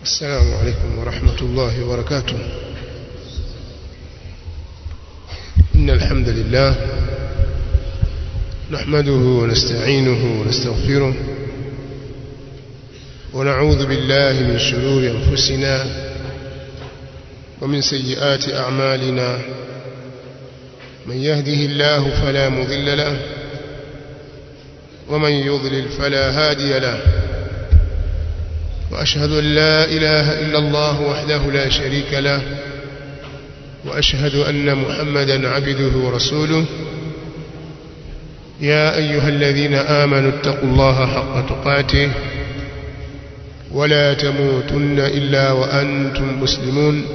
السلام عليكم ورحمة الله وبركاته. إن الحمد لله نحمده ونستعينه ونستغفره ونعوذ بالله من شرور أنفسنا ومن سيئات أعمالنا. من يهده الله فلا مضل له ومن يضلل فلا هادي له، وأشهد أن لا إله إلا الله وحده لا شريك له، وأشهد أن محمدا عبده ورسوله. يا أيها الذين آمنوا اتقوا الله حق تقاته ولا تموتن إلا وأنتم مسلمون.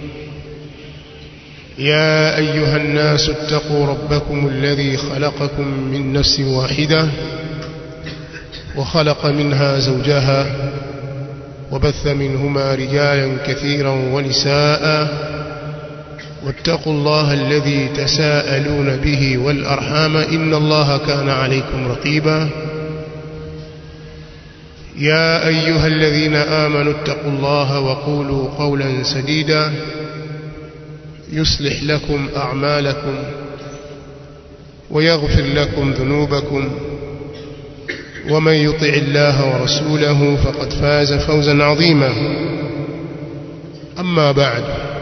يا أيها الناس اتقوا ربكم الذي خلقكم من نفس واحدة وخلق منها زوجها وبث منهما رجالا كثيرا ونساء، واتقوا الله الذي تساءلون به والأرحام إن الله كان عليكم رقيبا. يا أيها الذين آمنوا اتقوا الله وقولوا قولا سديدا يصلح لكم أعمالكم ويغفر لكم ذنوبكم، ومن يطع الله ورسوله فقد فاز فوزا عظيما. أما بعد،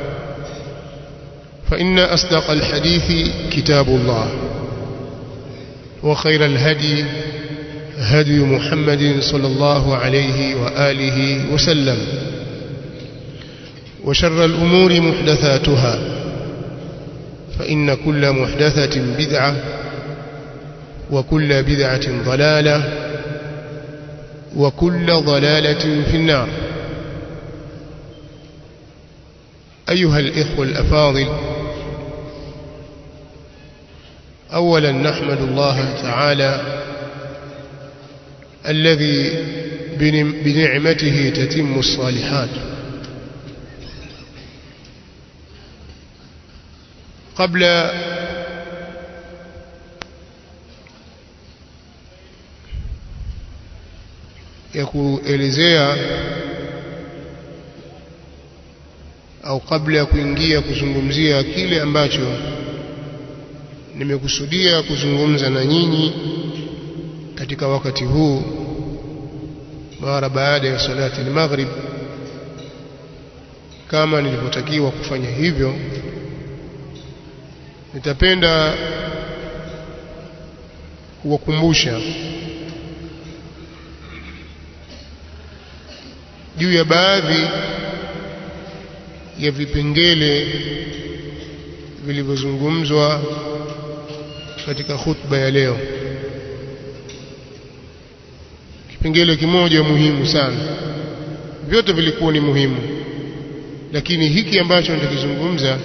فإن أصدق الحديث كتاب الله، وخير الهدي هدي محمد صلى الله عليه وآله وسلم، وشر الأمور محدثاتها، فإن كل محدثة بدعة، وكل بدعة ضلالة، وكل ضلالة في النار. أيها الإخوة الأفاضل، أولا نحمد الله تعالى الذي بنعمته تتم الصالحات. قبل ya kuelezea au kabla ya kuingia kuzungumzia kile ambacho nimekusudia kuzungumza na nyinyi katika wakati huu mara baada ya salati al-maghrib, kama nilivyotakiwa kufanya hivyo, nitapenda kuwakumbusha juu ya baadhi ya vipengele vilivyozungumzwa katika khutba ya leo. Kipengele kimoja muhimu sana, vyote vilikuwa ni muhimu, lakini hiki ambacho nitakizungumza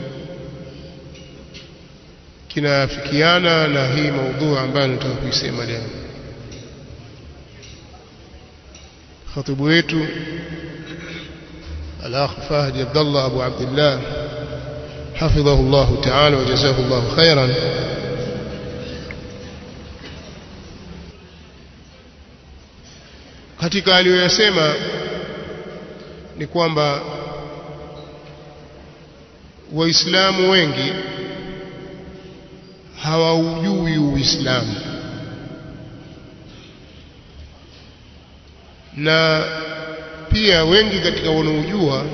kinafikiana na hii maudhui ambayo nataka kuisema leo. khatibu wetu الأخ فهد عبد الله أبو عبد الله حفظه الله تعالى وجزاه الله خيرا katika aliyosema ni kwamba Waislamu wengi hawaujui Uislamu, na pia wengi katika wanaojua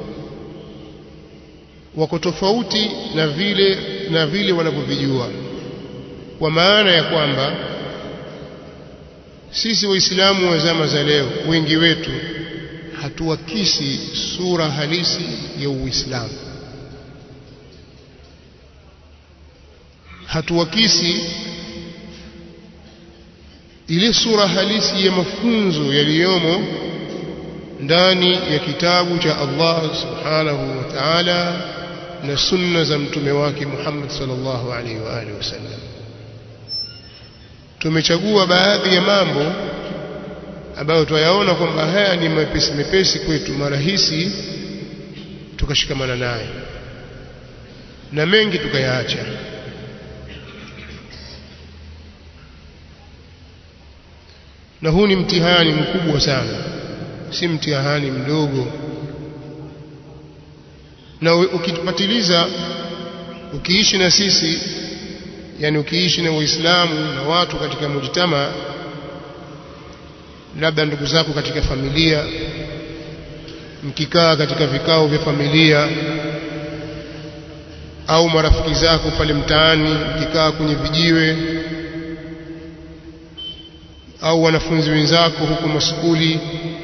wako tofauti na vile wanavyovijua, kwa maana ya kwamba sisi Waislamu wa zama za leo wengi wetu hatuakisi sura halisi ya Uislamu, hatuakisi ile sura halisi ya mafunzo yaliyomo ndani ya kitabu cha Allah subhanahu wa ta'ala na sunna za mtume wake Muhammad sallallahu alaihi wa alihi wasallam. Tumechagua baadhi ya mambo ambayo tuyaona kwamba haya ni mepesi kwetu, marahisi, tukashikamana naye, na mengi tukayaacha. Na huu ni mtihani mkubwa sana si mtihani mdogo. Na ukipatiliza ukiishi na sisi, yani ukiishi na Waislamu na watu katika mujtama, labda ndugu zako katika familia, mkikaa katika vikao vya familia, au marafiki zako pale mtaani mkikaa kwenye vijiwe, au wanafunzi wenzako huko maskuli,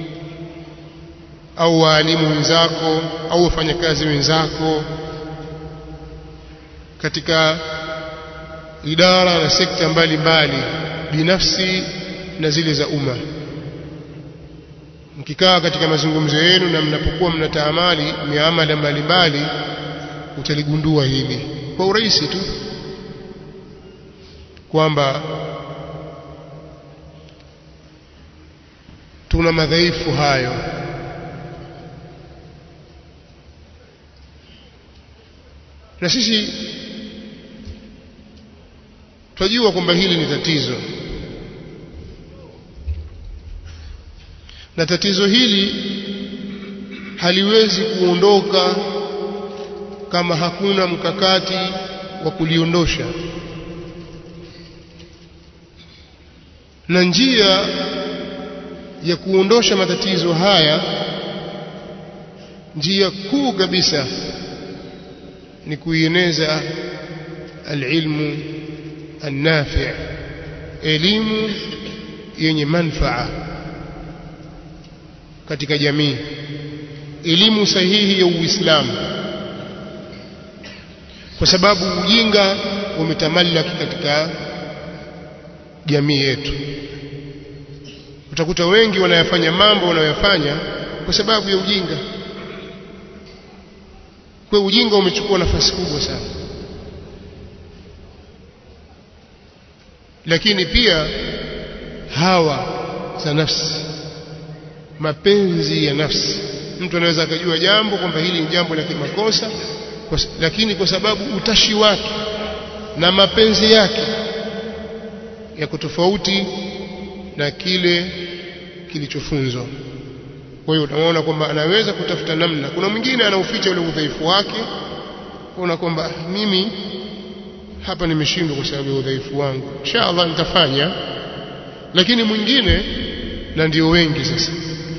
au walimu wenzako, au wafanyakazi wenzako katika idara na sekta mbalimbali binafsi na zile za umma, mkikaa katika mazungumzo yenu na mnapokuwa mnataamali miamala mbalimbali, utaligundua hili kwa urahisi tu kwamba tuna madhaifu hayo. Na sisi tunajua kwamba hili ni tatizo, na tatizo hili haliwezi kuondoka kama hakuna mkakati wa kuliondosha. Na njia ya kuondosha matatizo haya, njia kuu kabisa, ni kuieneza alilmu النافع, elimu yenye manfaa katika jamii, elimu sahihi ya Uislamu, kwa sababu ujinga umetamallaki katika jamii yetu. Utakuta wengi wanayafanya mambo wanayofanya kwa sababu ya ujinga. Kwa ujinga umechukua nafasi kubwa sana. Lakini pia hawa za nafsi, mapenzi ya nafsi. Mtu anaweza akajua jambo kwamba hili ni jambo la kimakosa, lakini kwa sababu utashi wake na mapenzi yake yako tofauti na kile kilichofunzwa. Kwa hiyo unaona kwamba anaweza kutafuta namna. Kuna mwingine anauficha ule udhaifu wake, kuona kwamba mimi hapa nimeshindwa kwa sababu ya udhaifu wangu, inshallah nitafanya. Lakini mwingine, na ndio wengi sasa,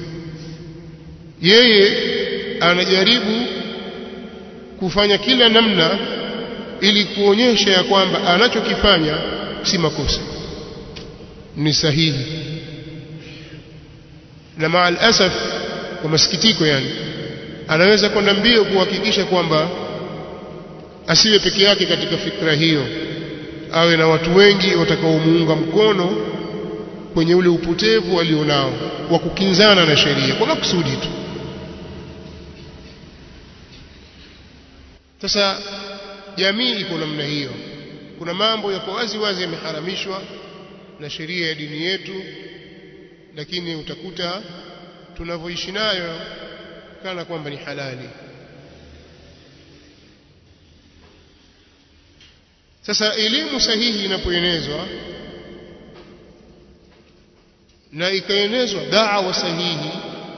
yeye anajaribu kufanya kila namna ili kuonyesha ya kwamba anachokifanya si makosa, ni sahihi. Na maal asaf, kwa masikitiko, yani anaweza kwenda mbio kuhakikisha kwamba asiwe peke yake katika fikra hiyo, awe na watu wengi watakaomuunga mkono kwenye ule upotevu alionao wa kukinzana na sheria kwa makusudi tu. Sasa jamii iko namna hiyo. Kuna mambo yako wazi wazi yameharamishwa na sheria ya dini yetu, lakini utakuta tunavyoishi nayo kana kwamba ni halali. Sasa elimu sahihi inapoenezwa na ikaenezwa da'wa sahihi,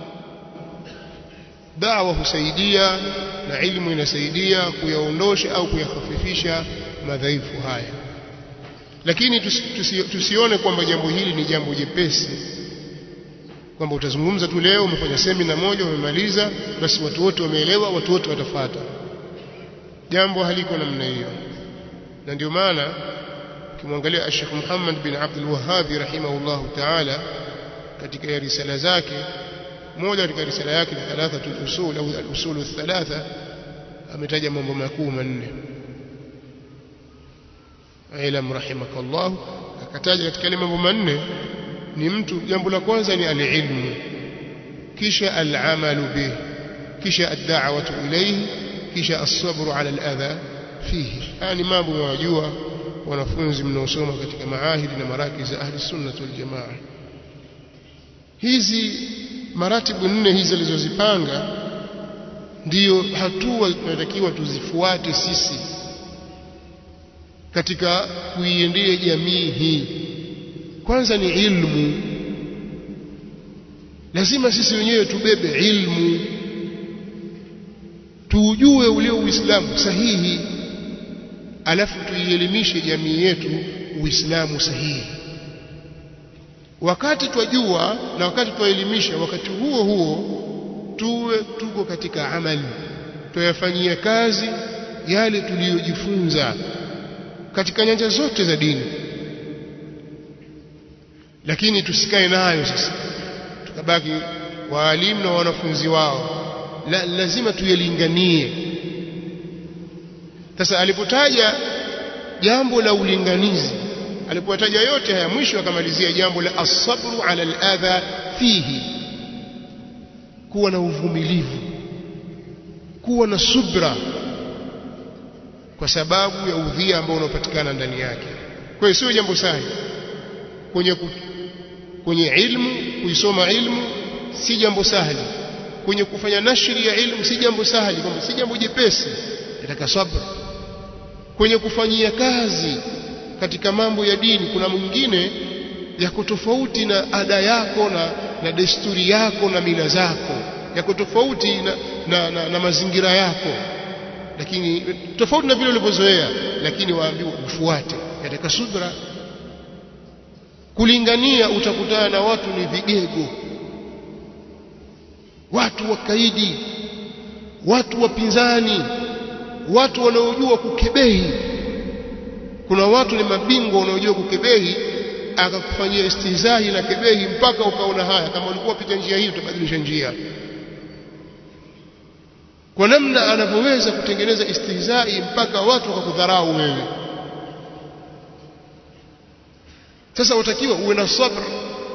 da'wa husaidia na ilmu inasaidia kuyaondosha au kuyahafifisha madhaifu haya. Lakini tusione kwamba jambo hili ni jambo jepesi, kwamba utazungumza tu leo, umefanya semina moja, umemaliza, basi watu wote wameelewa, watu wote watafuata. Jambo haliko namna hiyo. Na ndio maana ukimwangalia Sheikh Muhammad bin Abdul Wahhab rahimahullahu ta'ala katika risala zake, moja katika risala yake ni thalathatul usul au al-usul thalatha, ametaja mambo makuu manne. Ailam rahimakallah, akataja katika ile mambo manne ni mtu, jambo la kwanza ni al-ilmu, kisha al-amalu bih, kisha ad-da'watu ilayhi, kisha as-sabru 'ala al-adha fihi. Ni mambo mwajua wanafunzi mnaosoma katika maahidi na marakiz za ahli sunnah wal jamaa. Hizi maratibu nne hizi alizozipanga ndiyo hatua tunatakiwa tuzifuate sisi katika kuiendea jamii hii. Kwanza ni ilmu. lazima sisi wenyewe tubebe ilmu, tujue ule Uislamu sahihi, alafu tuielimishe jamii yetu Uislamu sahihi. Wakati twajua na wakati twaelimisha, wakati huo huo tuwe tuko katika amali, tuyafanyie kazi yale tuliyojifunza katika nyanja zote za dini. Lakini tusikae nayo sasa tukabaki waalimu na wanafunzi wao, lazima tuyalinganie. Sasa alipotaja jambo la ulinganizi, alipotaja yote haya, mwisho akamalizia jambo la as-sabru ala al-adha fihi, kuwa na uvumilivu, kuwa na subra kwa sababu ya udhia ambao unapatikana ndani yake. Kwa hiyo sio jambo sahihi kwenye ilmu, kuisoma ilmu si jambo sahali, kwenye kufanya nashri ya ilmu si jambo sahali, kwamba si jambo jepesi, nataka sabr. Kwenye kufanyia kazi katika mambo ya dini, kuna mwingine yako tofauti na ada yako na desturi yako na mila zako, yako tofauti na mazingira yako, lakini tofauti na vile ulivyozoea, lakini waambiwa ufuate, nataka subra. Kulingania utakutana na watu ni vigego, watu wakaidi, watu wapinzani, watu wanaojua kukebehi. Kuna watu ni mabingwa wanaojua kukebehi, akakufanyia istihzahi na kebehi mpaka ukaona haya, kama ulikuwa pita njia hii utabadilisha njia, kwa namna anavyoweza kutengeneza istihzai mpaka watu wakakudharau wewe. Sasa utakiwa uwe na sabr.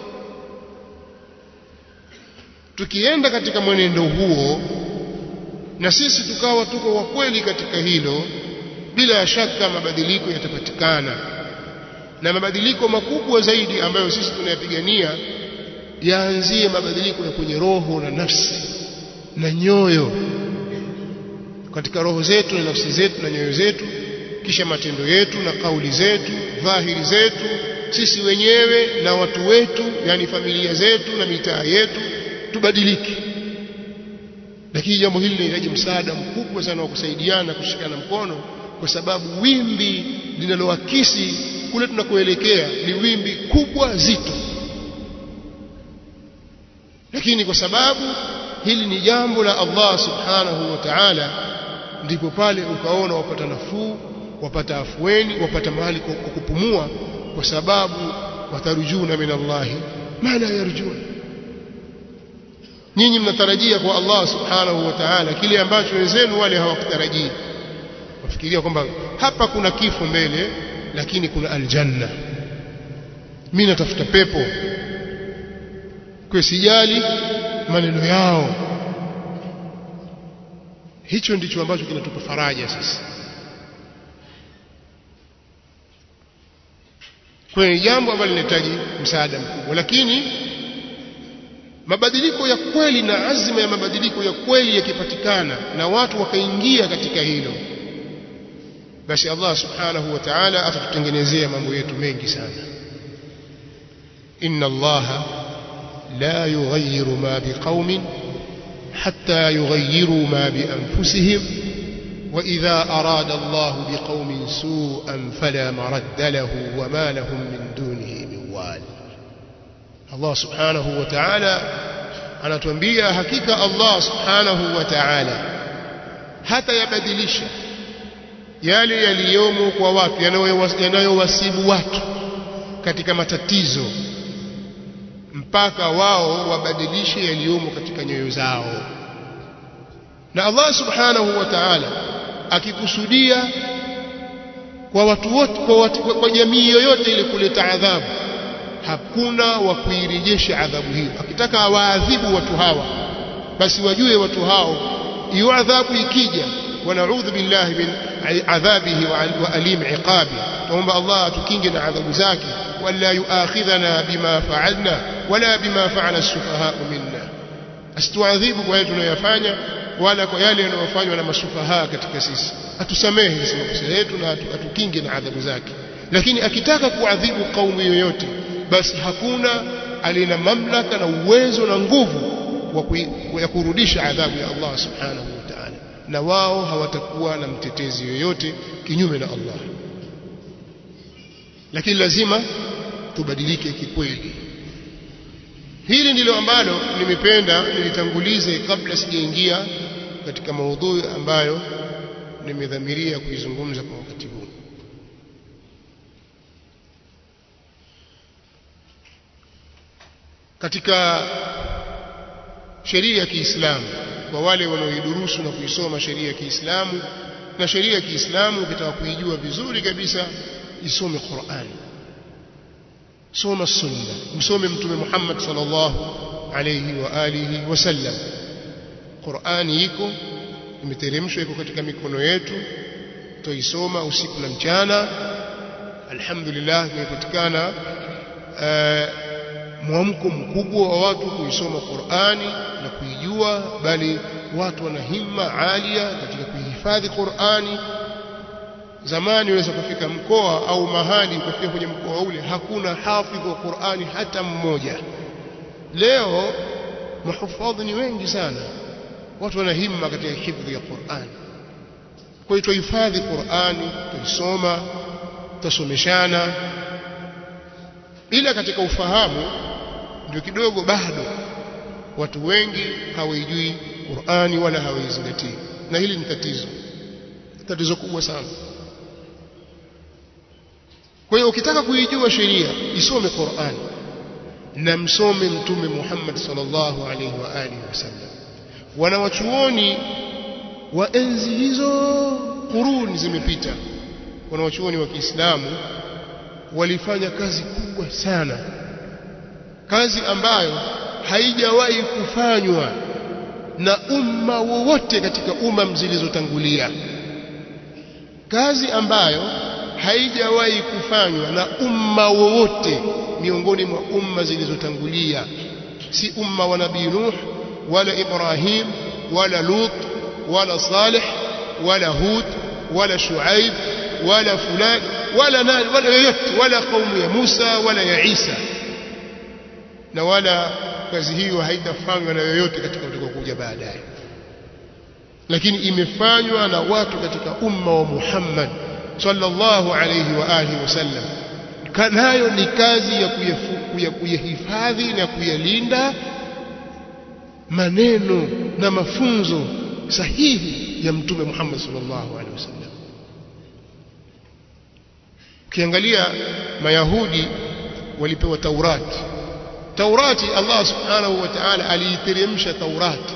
Tukienda katika mwenendo huo na sisi tukawa tuko wa kweli katika hilo, bila shaka mabadiliko yatapatikana, na mabadiliko makubwa zaidi ambayo sisi tunayapigania yaanzie mabadiliko ya kwenye roho na nafsi na nyoyo, katika roho zetu na nafsi zetu na nyoyo zetu, kisha matendo yetu na kauli zetu, dhahiri zetu, sisi wenyewe na watu wetu, yani familia zetu na mitaa yetu, tubadilike. Lakini jambo hili linahitaji msaada mkubwa sana wa kusaidiana, kushikana mkono, kwa sababu wimbi linaloakisi kule tunakoelekea ni wimbi kubwa zito. Lakini kwa sababu hili ni jambo la Allah subhanahu wa ta'ala, ndipo pale ukaona wapata nafuu, wapata afueni, wapata mahali kwa kupumua, kwa sababu watarujuna min Allahi ma la yarjun. Nyinyi mnatarajia kwa Allah subhanahu wa ta'ala kile ambacho wenzenu wale hawakutarajia. Wafikiria kwamba hapa kuna kifo mbele, lakini kuna aljanna, mimi natafuta pepo, kwa sijali maneno yao. Hicho ndicho ambacho kinatupa faraja sisi. Kwa hiyo jambo ambalo linahitaji msaada mkubwa, lakini mabadiliko ya kweli na azma ya mabadiliko ya kweli yakipatikana na watu wakaingia katika hilo, basi Allah subhanahu wa ta'ala atatutengenezea mambo yetu mengi sana. Inna Allaha la yughayyiru ma biqaumin hatta yughayyiru ma bi anfusihim wa idha arada Allahu biqaumin su'an fala maradda lahu wa ma lahum min dunihi min wali. Allah subhanahu wa ta'ala anatuambia hakika Allah subhanahu wa ta'ala hata yabadilisha yale yaliyomo kwa watu, yanayowasibu watu katika matatizo, mpaka wao wabadilishe yaliyomo katika nyoyo zao. Na Allah subhanahu wa ta'ala akikusudia kwa watu wote, kwa jamii yoyote ile kuleta adhabu, hakuna wa kuirejesha adhabu hiyo. Akitaka awaadhibu watu hawa, basi wajue watu hao hiyo adhabu ikija, wa na'udhu billahi min adhabihi wa alim iqabi, tuomba Allah atukinge na adhabu zake, wala yuakhidhana bima fa'alna wala bima fa'ala as-sufaha minna, asituadhibu kwa yale tunayofanya wala kwa yale yanayofanywa na masufaha katika sisi, atusamehe makosa yetu na atukinge na adhabu zake. Lakini akitaka kuadhibu kaumu yoyote, basi hakuna alina mamlaka na uwezo na nguvu ya kurudisha adhabu ya Allah subhanahu wa ta'ala, na wao hawatakuwa na mtetezi yoyote kinyume na Allah. Lakini lazima tubadilike kikweli. Hili ndilo ambalo nimependa nilitangulize kabla sijaingia katika maudhui ambayo nimedhamiria kuizungumza kwa wakati huu. Katika sheria ya Kiislamu, kwa wale wanaoidurusu na kuisoma sheria ya Kiislamu, na sheria ya Kiislamu ukitaka kuijua vizuri kabisa, isome Qur'an, soma sunna, msome mtume Muhammad sallallahu alayhi wa alihi wasallam. Qur'ani iko imeteremshwa, iko katika mikono yetu, tuisoma usiku na mchana. Alhamdulillah, imepatikana mwamko mkubwa wa watu kuisoma Qur'ani na kuijua, bali watu wana himma alia katika kuhifadhi Qur'ani. Zamani unaweza kufika mkoa au mahali ukafika kwenye mkoa ule hakuna hafidh wa Qur'ani hata mmoja. Leo mahufadhi ni wengi sana, watu wana himma katika hifadhi ya Qur'ani. Kwa hiyo tuhifadhi Qur'ani, tuisoma, tusomeshana, ila katika ufahamu ndio kidogo bado watu wengi hawajui Qur'ani wala hawaizingatii, na hili ni tatizo kubwa sana. Kwa hiyo ukitaka kuijua sheria, isome Qur'ani na msome mtume Muhammad sallallahu alaihi wa alihi wasallam. Wanawachuoni wa enzi hizo, kuruni zimepita, wanawachuoni wa Kiislamu walifanya kazi kubwa sana, kazi ambayo haijawahi kufanywa na umma wowote katika umma zilizotangulia, kazi ambayo haijawahi kufanywa na umma wowote miongoni mwa umma zilizotangulia, si umma wa Nabii Nuh wala Ibrahim wala Lut wala Salih wala Hud wala Shuaib wala fulani wala nani wala yoyote, wala kaumu ya Musa wala ya Isa, na wala kazi hiyo haitafanywa na yoyote katika utakaokuja baadaye, lakini imefanywa na watu katika umma wa Muhammad sallallahu alayhi wa alihi wasallam. Nayo ni kazi ya kuyahifadhi na kuyalinda maneno na mafunzo sahihi ya mtume Muhammad sallallahu alaihi wasallam. Ukiangalia Mayahudi walipewa Taurati, Allah subhanahu wa ta'ala aliiteremsha Taurati,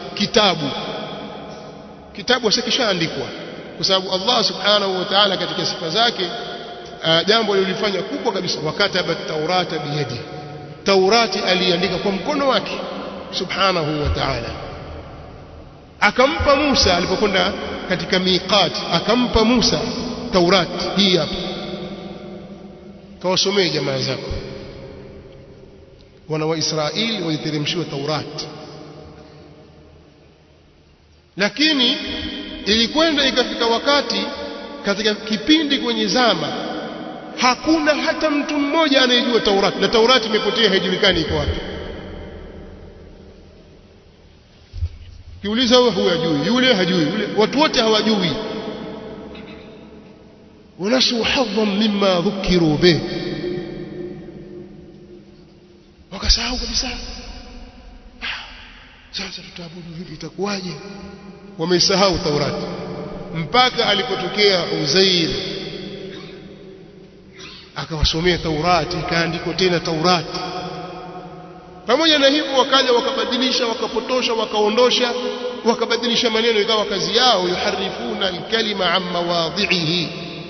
kitabu asikishaandikwa, kwa sababu Allah subhanahu wa ta'ala katika sifa zake jambo lilifanya kubwa kabisa, wakataba Taurata biyadi, Taurati aliandika kwa mkono wake subhanahu wa ta'ala. Akampa Musa alipokwenda katika miqat, akampa Musa Taurati hii hapa, kawasomee jamaa zako. Wana wa Israeli waliteremshiwa Taurati, lakini ilikwenda ikafika wakati katika kipindi kwenye zama hakuna hata mtu mmoja anayejua Taurati, na Taurati imepotea, haijulikani iko wapi. Kiuliza huyo hajui, yule hajui, yule, watu wote hawajui. Wanasu hadham mimma dhukiru bih, wakasahau kabisa. Sasa tutaabudu vipi, itakuwaje? Wamesahau Taurati, mpaka alipotokea Uzair akawasomea Taurati, ikaandikwa tena Taurati. Pamoja na hivyo wakaja wakabadilisha, wakapotosha, wakaondosha, wakabadilisha maneno, ikawa kazi yao yuharifuna alkalima an mawadhihi,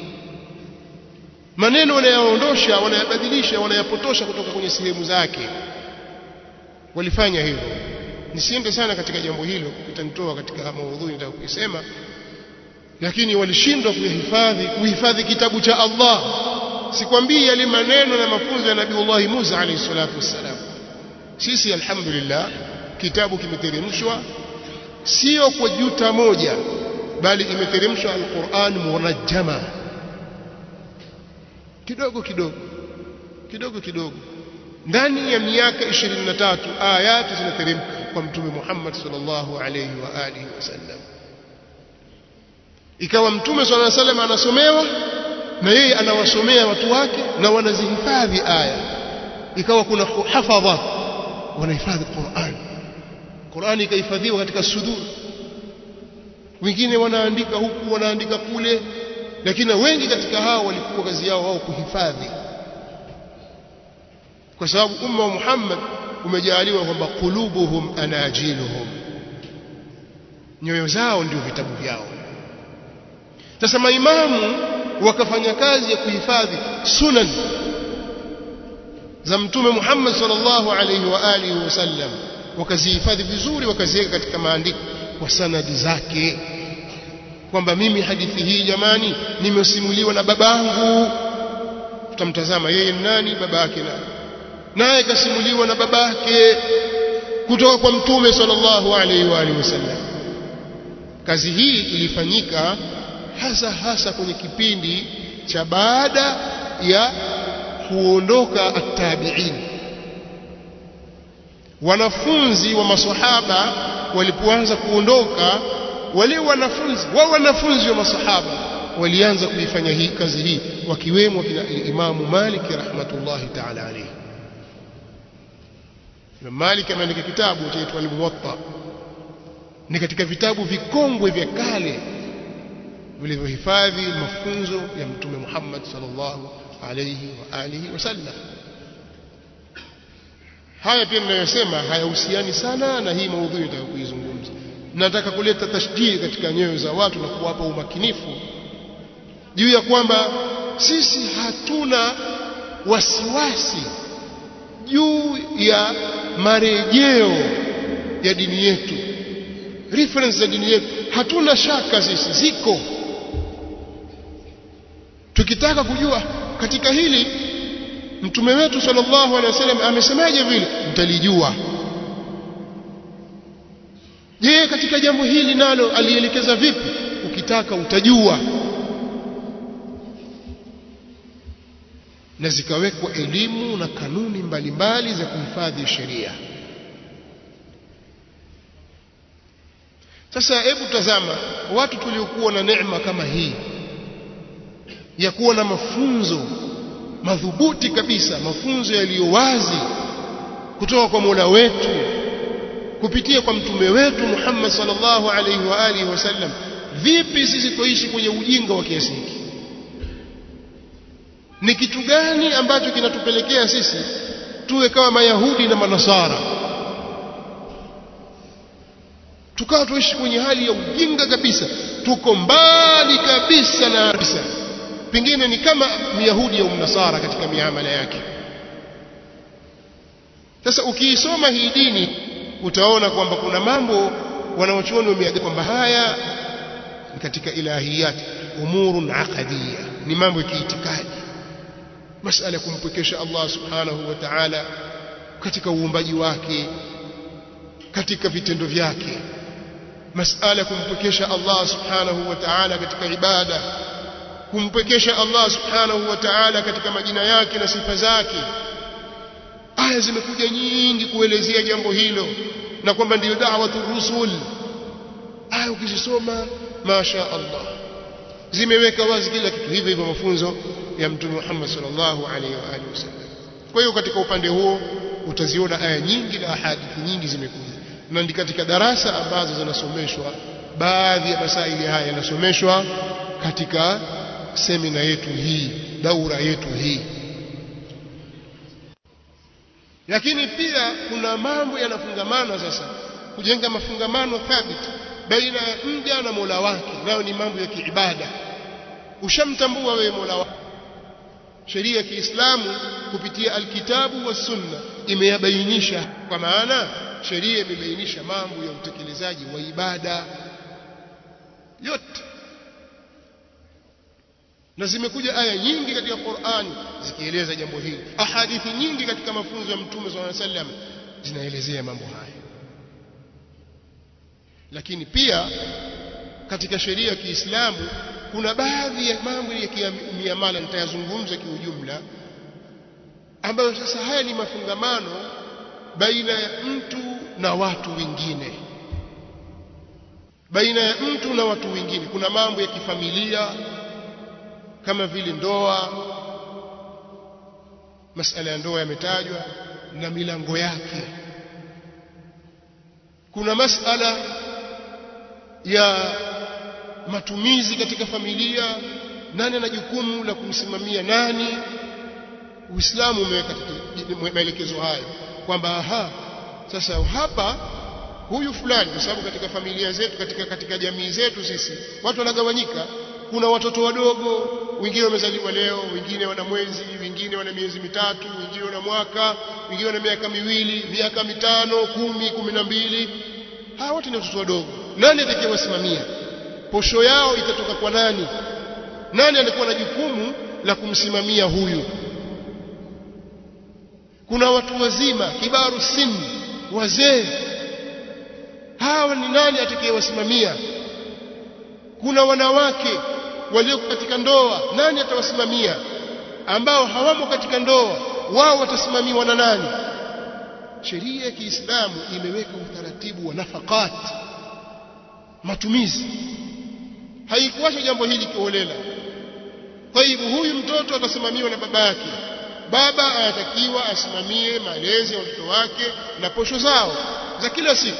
maneno wanayaondosha, wanayabadilisha, wanayapotosha kutoka kwenye sehemu zake. Walifanya hivyo. Nisiende sana katika jambo hilo, itanitoa katika maudhui nitaka kuisema, lakini walishindwa kuhifadhi kitabu cha Allah. Sikwambii yale maneno na mafunzo ya Nabii Musa alayhi salatu wassalam. Sisi alhamdulillah kitabu kimeteremshwa sio kwa juta moja, bali imeteremshwa Al-Qur'an munajjama, kidogo kidogo. ndani ya miaka 23 ayati zinateremka kwa mtume Muhammad sallallahu alayhi wa alihi wasallam. Ikawa mtume sallallahu alayhi wasallam anasomewa na yeye anawasomea watu wake na wanazihifadhi aya. Ikawa kuna hafadha wanahifadhi Qur'an ikahifadhiwa katika sudur, wengine wanaandika huku wanaandika kule, lakini wengi katika hao walikuwa kazi yao wao kuhifadhi, kwa sababu umma wa Muhammad umejaliwa kwamba qulubuhum anajiluhum, nyoyo zao ndio vitabu vyao. Sasa maimamu wakafanya kazi ya kuhifadhi sunan za mtume Muhammad sallallahu alaihi wa alihi wasallam, wakazihifadhi vizuri, wakaziweka katika maandiko kwa sanadi zake, kwamba mimi hadithi hii jamani nimesimuliwa na babangu. Tutamtazama yeye nani, babake nani, naye kasimuliwa na babake kutoka kwa mtume sallallahu alaihi wa alihi wasallam. Kazi hii ilifanyika hasa kwenye kipindi cha baada ya kuondoka at-tabi'in. Wanafunzi wa maswahaba walipoanza kuondoka, wale wanafunzi wa maswahaba walianza kuifanya hii kazi hii, wakiwemo kina Imam Malik rahmatullahi ta'ala alayhi. Imam Malik ameandika kitabu chaitwa Al-Muwatta, ni katika vitabu vikongwe vya kale vilivyohifadhi mafunzo ya mtume Muhammad sallallahu alayhi wa alihi wasallam. Haya pia ninayosema hayahusiani sana na hii maudhui nitakayoizungumza. Nataka kuleta tashdidi katika nyoyo za watu na kuwapa umakinifu juu ya kwamba sisi hatuna wasiwasi juu ya marejeo ya dini yetu, reference za dini yetu, hatuna shaka sisi ziko. Tukitaka kujua katika hili mtume wetu sallallahu alaihi wasallam amesemaje vile, mtalijua. Je, katika jambo hili nalo alielekeza vipi? Ukitaka utajua. Na zikawekwa elimu na kanuni mbalimbali za kuhifadhi sheria. Sasa hebu tazama watu tuliokuwa na neema kama hii ya kuwa na mafunzo madhubuti kabisa, mafunzo yaliyo wazi kutoka kwa Mola wetu kupitia kwa mtume wetu Muhammad sallallahu alaihi wa alihi wasallam. Vipi sisi tuishi kwenye ujinga wa kiasi hiki? Ni kitu gani ambacho kinatupelekea sisi tuwe kama Mayahudi na Manasara, tukawa tuishi kwenye hali ya ujinga kabisa, tuko mbali kabisa na kabisa, pengine ni kama Myahudi au Mnasara katika miamala yake. Sasa ukiisoma hii dini utaona kwamba kuna mambo wanaochuoni wameaga kwamba haya ni katika ilahiyat, umurun aqadiyya, ni mambo ya kiitikadi, masala ya kumpwekesha Allah subhanahu wa ta'ala katika uumbaji wake, katika vitendo vyake, masala ya kumpwekesha Allah subhanahu wa ta'ala katika ibada, kumpwekesha Allah subhanahu wa ta'ala katika majina yake na sifa zake. Aya zimekuja nyingi kuelezea jambo hilo na kwamba ndio da'watu rusul. Aya ukisoma masha Allah zimeweka wazi kila kitu. Hivyo mafunzo ya mtume Muhammad sallallahu alaihi wa alihi wasallam. Kwa hiyo katika upande huo utaziona aya nyingi na hadithi nyingi zimekuja, na ndi katika darasa ambazo zinasomeshwa, baadhi ya masaili haya yanasomeshwa katika semina yetu hii, daura yetu hii. Lakini pia kuna mambo yanafungamana sasa, kujenga mafungamano thabiti baina ya mja na Mola wake, nayo ni mambo ya kiibada. Ushamtambua wewe Mola wako, sheria ya Kiislamu kupitia alkitabu wa sunna imeyabainisha, kwa maana sheria imebainisha mambo ya utekelezaji wa ibada yote, na zimekuja aya nyingi katika Qur'an zikieleza jambo hili. Ahadithi nyingi katika mafunzo ya Mtume sallallahu alaihi wasallam zinaelezea mambo haya. Lakini pia katika sheria ya Kiislamu kuna baadhi ya mambo ya miamala nitayazungumza kiujumla, ambayo sasa haya ni mafungamano baina ya mtu na watu wengine, baina ya mtu na watu wengine. Kuna mambo ya kifamilia kama vile ndoa, masala ya ndoa yametajwa na milango yake. Kuna masala ya matumizi katika familia, nani ana jukumu la kumsimamia nani. Uislamu umeweka maelekezo hayo kwamba sasa hapa huyu fulani, kwa sababu katika familia zetu, katika jamii zetu sisi watu wanagawanyika. Kuna watoto wadogo, wengine wamezaliwa leo, wengine wana mwezi, wengine wana miezi mitatu, wengine wana mwaka, wengine wana miaka miwili, miaka mitano, 10, 12. Hawa wote ni watoto wadogo. Nani atakayewasimamia? Posho yao itatoka kwa nani? Nani anakuwa na jukumu la kumsimamia huyu? Kuna watu wazima, kibaru sin, wazee. Hawa ni nani atakayewasimamia? Kuna wanawake walio katika ndoa, nani atawasimamia? Ambao hawamo katika ndoa, wao watasimamiwa na nani? Sheria ya Kiislamu imeweka utaratibu wa nafakat, matumizi. Haikuacha jambo hili kiholela. Kwa hivyo huyu mtoto atasimamiwa na baba yake. Baba anatakiwa asimamie malezi ya watoto wake na posho zao za kila siku,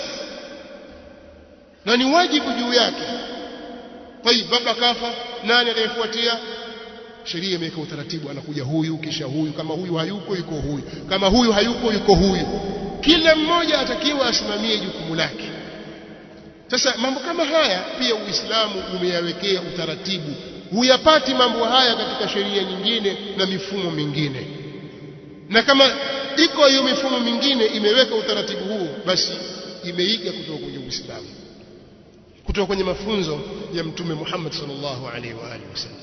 na ni wajibu juu yake. Kwa hivyo baba kafa, nani atayefuatia? Sheria imeweka utaratibu, anakuja huyu kisha huyu, kama huyu hayuko yuko huyu, kama huyu hayuko yuko huyu. Kila mmoja atakiwa asimamie jukumu lake. Sasa mambo kama haya pia Uislamu umeyawekea utaratibu. Huyapati mambo haya katika sheria nyingine na mifumo mingine. Na kama iko hiyo mifumo mingine imeweka utaratibu huo, basi imeiga kutoka kwenye Uislamu, kutoka kwenye mafunzo ya Mtume Muhammad sallallahu alaihi wa alihi wasallam.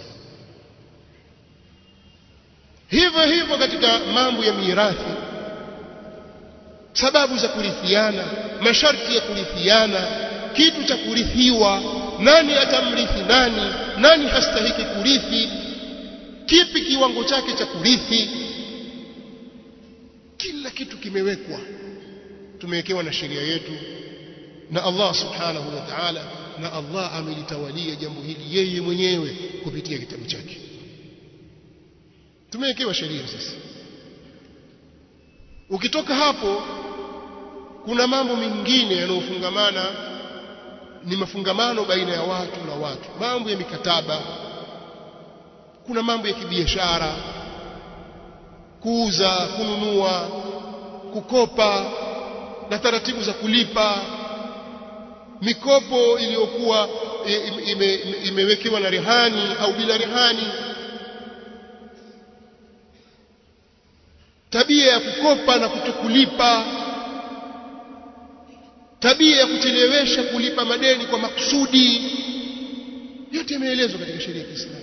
Hivyo hivyo katika mambo ya mirathi, sababu za kurithiana, masharti ya kurithiana, kitu cha kurithiwa, nani atamrithi nani, nani hastahiki kurithi, kipi kiwango chake cha kurithi. Kila kitu kimewekwa, tumewekewa na sheria yetu na Allah subhanahu wa ta'ala, na Allah amelitawalia jambo hili yeye mwenyewe kupitia kitabu chake. Tumewekewa sheria sisi. Ukitoka hapo, kuna mambo mengine yanayofungamana, ni mafungamano baina ya watu na watu, mambo ya mikataba. Kuna mambo ya kibiashara, kuuza, kununua, kukopa na taratibu za kulipa, mikopo iliyokuwa imewekewa na rehani au bila rehani, tabia ya kukopa na kutokulipa, tabia ya kuchelewesha kulipa madeni kwa makusudi. Yote yameelezwa katika sheria ya Kiislamu,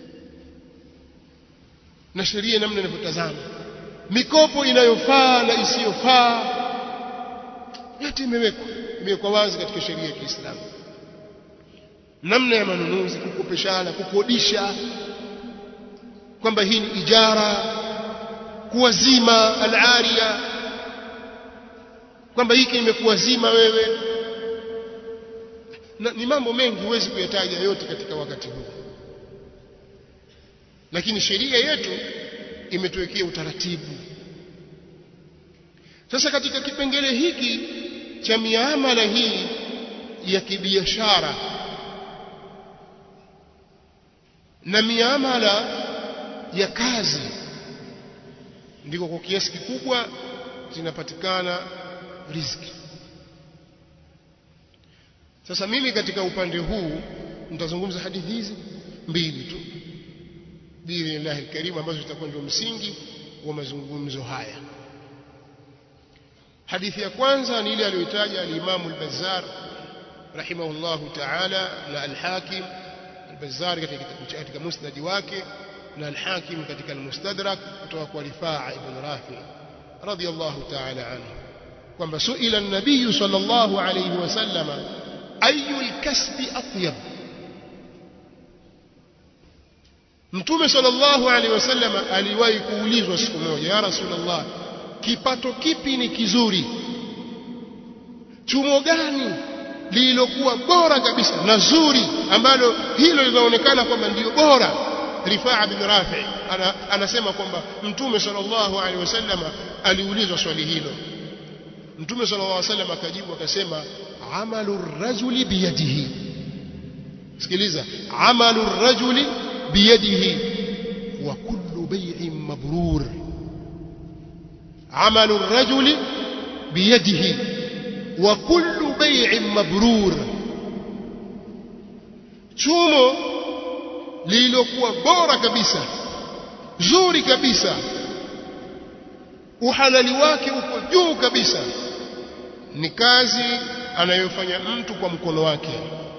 na sheria namna inavyotazama mikopo inayofaa na isiyofaa, yote imewekwa wazi katika sheria ya Kiislamu. Namna ya manunuzi, kukopeshana, kukodisha, kwamba hii ni ijara, kuwazima al-aria, kwamba hiki imekuwazima wewe, na ni mambo mengi huwezi kuyataja yote katika wakati huu, lakini sheria yetu imetuwekea utaratibu. Sasa katika kipengele hiki cha miamala hii ya kibiashara na miamala ya kazi, ndiko kwa kiasi kikubwa zinapatikana riziki. Sasa mimi katika upande huu nitazungumza hadithi hizi mbili tu biidhnillahi alkarim, ambazo zitakuwa ndio msingi wa mazungumzo haya. Hadithi ya kwanza ni ile aliyotaja al-Imam al-Bazzar rahimahullahu ta'ala, na al-Hakim. al-Bazzar katika musnad wake, na al-Hakim katika al-Mustadrak kutoka kwa Rifaa ibn Rafi radiyallahu ta'ala anhu, kwamba suila an-nabiy sallallahu alayhi wasallam ayu al-kasbi atyab, Mtume sallallahu alaihi wasallam aliwahi kuulizwa siku moja, ya Rasulullah, kipato kipi ni kizuri? Chumo gani lililokuwa bora kabisa na zuri ambalo hilo linaonekana kwamba ndio bora? Rifaa bin Rafi anasema kwamba Mtume sallallahu alaihi wasallam aliulizwa swali hilo. Mtume sallallahu alaihi wasallam akajibu akasema, amalu rajuli biyadihi. Sikiliza, amalu rajuli biyadihi wa kullu bay'in mabrur. Amalu rajuli biyadihi wa kullu bay'in mabrur. Chumo lililokuwa bora kabisa, zuri kabisa, uhalali wake uko juu kabisa, ni kazi anayofanya mtu kwa mkono wake.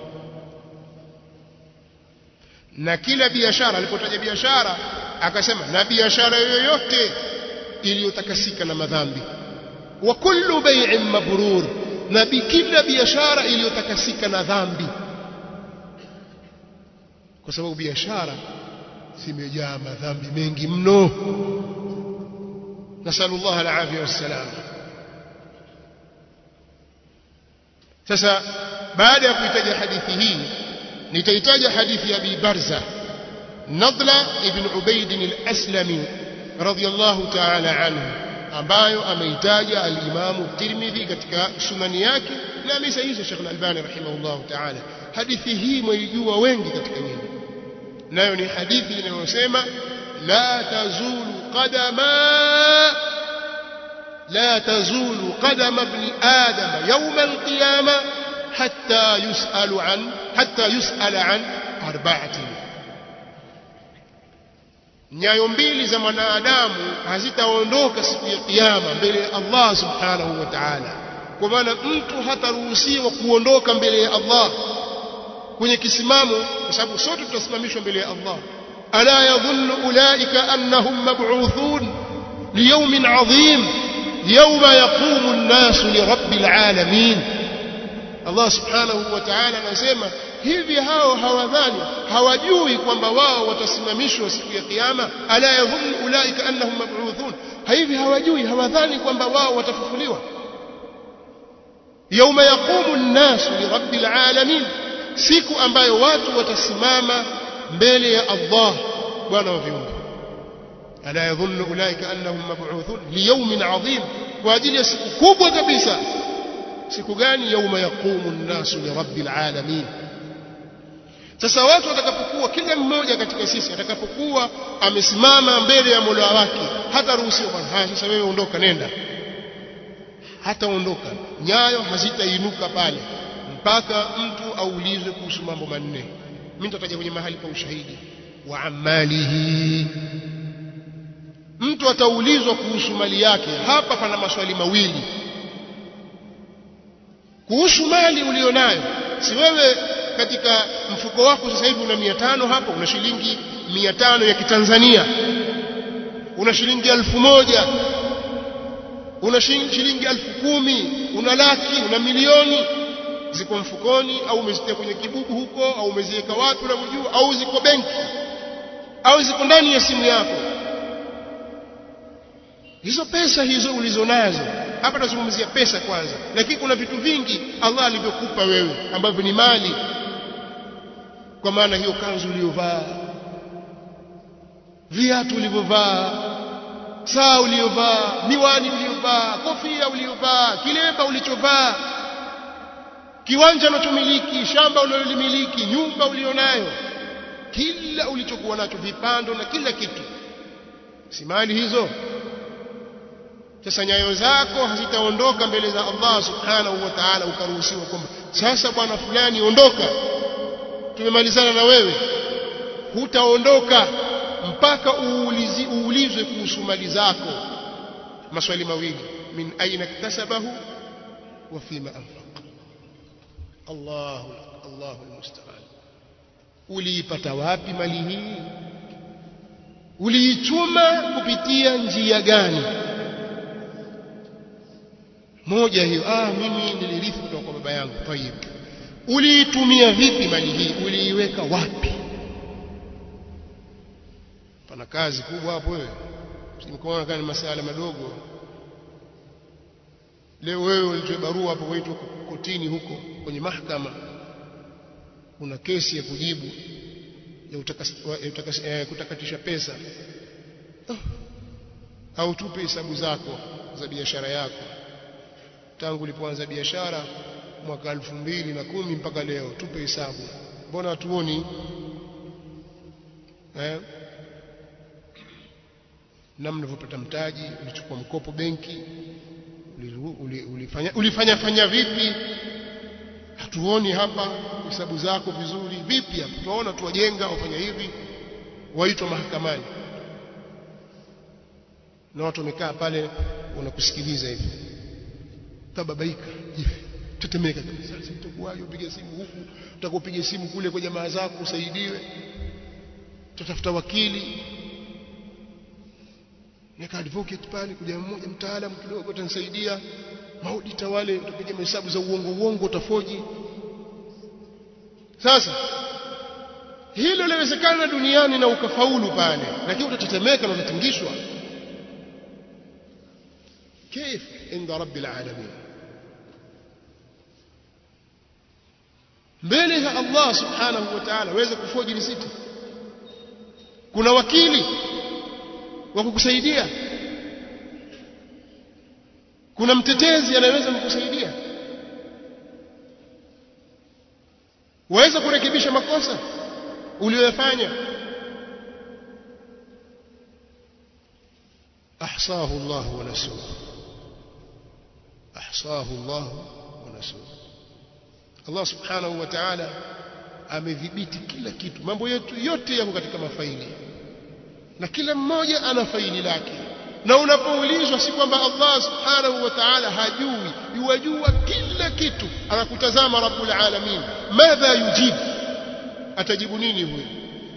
Na kila biashara, alipotaja biashara akasema na biashara yoyote iliyotakasika na madhambi. Wa kullu bay'in mabrur, na kila biashara iliyotakasika na dhambi, kwa sababu biashara zimejaa madhambi mengi mno. Nasallallahu alafia wassalam. Sasa baada ya kuitaja hadithi hii, nitaitaja hadithi ya Abi Barza Nadla ibn Ubayd al-Aslami radiyallahu ta'ala anhu, ambayo ameitaja al-Imam Tirmidhi katika sunani yake na amesahihisha Sheikh al-Albani rahimahullahu ta'ala. Hadithi hii mwaijua wengi katika nyinyi, nayo ni hadithi inayosema la tazulu qadama ibn adam yawm al-qiyamah hatta yus'ala an arba'atin. Nyayo mbili za mwanadamu hazitaondoka siku ya kiyama mbele ya Allah subhanahu wa ta'ala. Kwa maana mtu hataruhusiwa kuondoka mbele ya Allah kwenye kisimamo, kwa sababu sote tutasimamishwa mbele ya Allah. Ala yadhunnu ulaika annahum mab'uthun liyawmin 'adhim yawma yaqumu an-nasu li rabbil 'alamin. Allah subhanahu wa ta'ala anasema hivi, hao hawadhani, hawajui kwamba wao watasimamishwa siku ya kiyama? Ala yadhunnu ulaika annahum mab'uthun, hivi hawajui, hawadhani kwamba wao watafufuliwa? Yawma yaqumu an-nasu li rabbil 'alamin, siku ambayo watu watasimama mbele ya Allah Bwana wa viumbe. Ala yadhunnu ulaika annahum mab'uthun li yawmin 'adhim, kwa ajili ya siku kubwa kabisa. Siku gani? Yawma yaqumu an-nasu li rabbil 'alamin. Sasa watu watakapokuwa, kila mmoja katika sisi atakapokuwa amesimama mbele ya Mola wake, hata ruhusiwa bwana, haya sasa wewe ondoka, nenda. Hata ondoka, nyayo hazitainuka pale mpaka mtu aulizwe kuhusu mambo manne. Mimi nitataja kwenye mahali pa ushahidi. Wa amalihi, mtu ataulizwa kuhusu mali yake. Hapa pana maswali mawili kuhusu mali ulionayo. Si wewe katika mfuko wako sasa hivi una 500 hapo, una shilingi 500 ya Kitanzania, una shilingi 1000, una shilingi 10,000, una laki, una milioni, ziko mfukoni au umezitia kwenye kibubu huko, au umeziweka wapi unajua, au ziko benki, au ziko ndani ya simu yako. Hizo pesa hizo ulizonazo, hapa tunazungumzia pesa kwanza, lakini kuna vitu vingi Allah alivyokupa wewe ambavyo ni mali. Kwa maana hiyo kanzu uliyovaa, viatu ulivyovaa, saa uliyovaa, miwani uliyovaa, kofia uliyovaa, kilemba ulichovaa, kiwanja unachomiliki, shamba unalolimiliki, nyumba ulionayo, kila ulichokuwa nacho, vipando na kila kitu, si mali hizo? Sasa nyayo zako hazitaondoka mbele za Allah subhanahu wa ta'ala ukaruhusiwa kwamba sasa bwana fulani ondoka, tumemalizana na wewe. Hutaondoka mpaka uulizwe kuhusu mali zako maswali mawili: min aina iktasabahu wa fima anfaqa. Allahu almusta'an. Uliipata wapi mali hii? Uliichuma kupitia njia gani? Moja hiyo, mimi nilirithi kutoka kwa baba yangu. Tayeb, uliitumia vipi mali hii? Uliiweka wapi? pana kazi kubwa hapo wewe. Usimkoona kama masuala madogo. Leo wewe ulitoa barua hapo wetu kotini huko kwenye mahakama, una kesi ya kujibu ya kutakatisha pesa, au tupe hesabu zako za biashara yako tangu ulipoanza biashara mwaka 2010 mpaka leo, tupe hesabu. Mbona hatuoni namna ulivyopata mtaji, ulichukua mkopo benki, ulifanya vipi? Hatuoni hapa hesabu zako vizuri. Vipi hapa? Tunaona tu wajenga wafanya hivi, waitwa mahakamani na watu wamekaa pale wanakusikiliza hivi, tababaika hivi, tetemeka kabisa. Sasa itakuwaje? Upige simu huku, utakopiga simu kule kwa jamaa zako usaidiwe, tutafuta wakili, nika advocate pale, kuja mmoja mtaalamu kidogo atanisaidia, maudita wale utapiga mahesabu za uongo utafoji. Sasa hilo linawezekana duniani na ukafaulu pale, lakini utatetemeka na utatingishwa. كيف عند رب العالمين mbele ya Allah subhanahu wa ta'ala waweza kufoji risiti? Kuna wakili wa kukusaidia? Kuna mtetezi anayeweza kukusaidia? waweza kurekebisha makosa uliyofanya? ahsahu Allah wa nasuhu, ahsahu Allah wa nasuhu. Allah subhanahu wa ta'ala amedhibiti kila kitu. Mambo yetu yote yako katika mafaili, na kila mmoja ana faili lake. Na unapoulizwa, si kwamba Allah subhanahu wa ta'ala hajui, yajua kila kitu. Anakutazama Rabbul Alamin, madha yujib, atajibu nini huyo?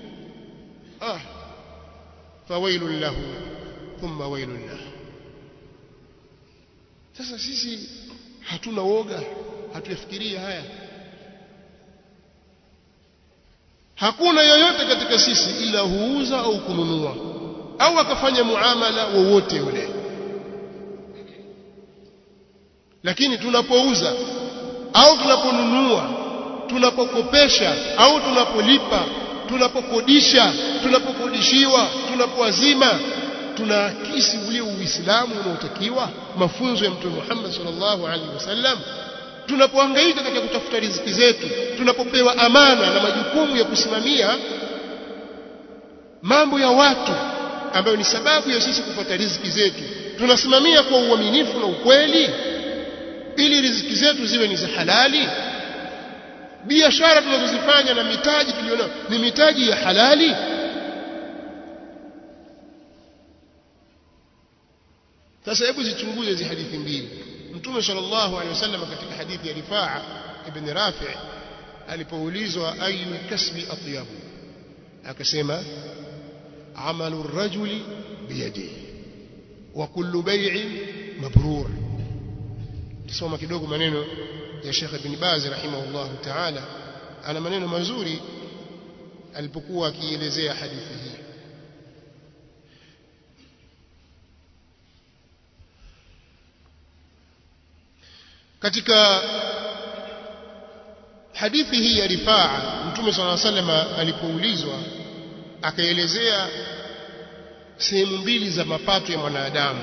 fawailun lahu thumma wailun lahu. Sasa sisi hatuna woga, hatuyafikiria haya. Hakuna yoyote katika sisi ila huuza au kununua au akafanya muamala wowote ule. Lakini tunapouza au tunaponunua, tunapokopesha au tunapolipa, tunapokodisha, tunapokodishiwa, tunapoazima, tunaakisi ule Uislamu unaotakiwa, mafunzo ya Mtume Muhammad sallallahu alaihi wasallam. Tunapohangaika katika kutafuta riziki zetu, tunapopewa amana na majukumu ya kusimamia mambo ya watu ambayo ni sababu ya sisi kupata riziki zetu, tunasimamia kwa uaminifu na ukweli ili riziki zetu ziwe ni za halali. Biashara tunazozifanya na mitaji tulionayo ni mitaji ya halali. Sasa hebu zichunguze hizi hadithi mbili. Mtume sallallahu alaihi wasallam katika hadithi ya Rifaa ibn Rafi' alipoulizwa ayu kasbi atyabu, akasema amalu ar-rajuli biyadihi wa kullu bay'in mabrur. Tusoma kidogo maneno ya Sheikh Ibn Baz rahimahullah ta'ala. Ana maneno mazuri alipokuwa akielezea hadithi hii. Katika hadithi hii ya Rifaa, Mtume sallallahu alaihi wasallam alipoulizwa akaelezea sehemu mbili za mapato ya mwanadamu: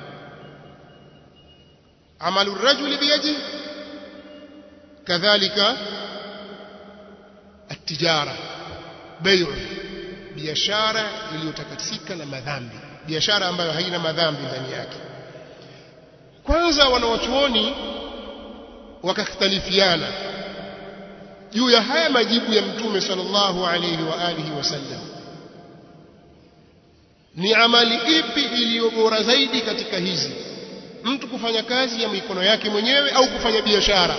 amalu rajuli biyadihi, kadhalika at-tijara, bai'u, biashara iliyotakasika na madhambi, biashara ambayo haina madhambi ndani yake. Kwanza wanawachuoni wakakhtalifiana juu ya haya majibu ya Mtume sallallahu alayhi wa alihi wasallam. Ni amali ipi iliyo bora zaidi katika hizi? Mtu kufanya kazi ya mikono yake mwenyewe au kufanya biashara?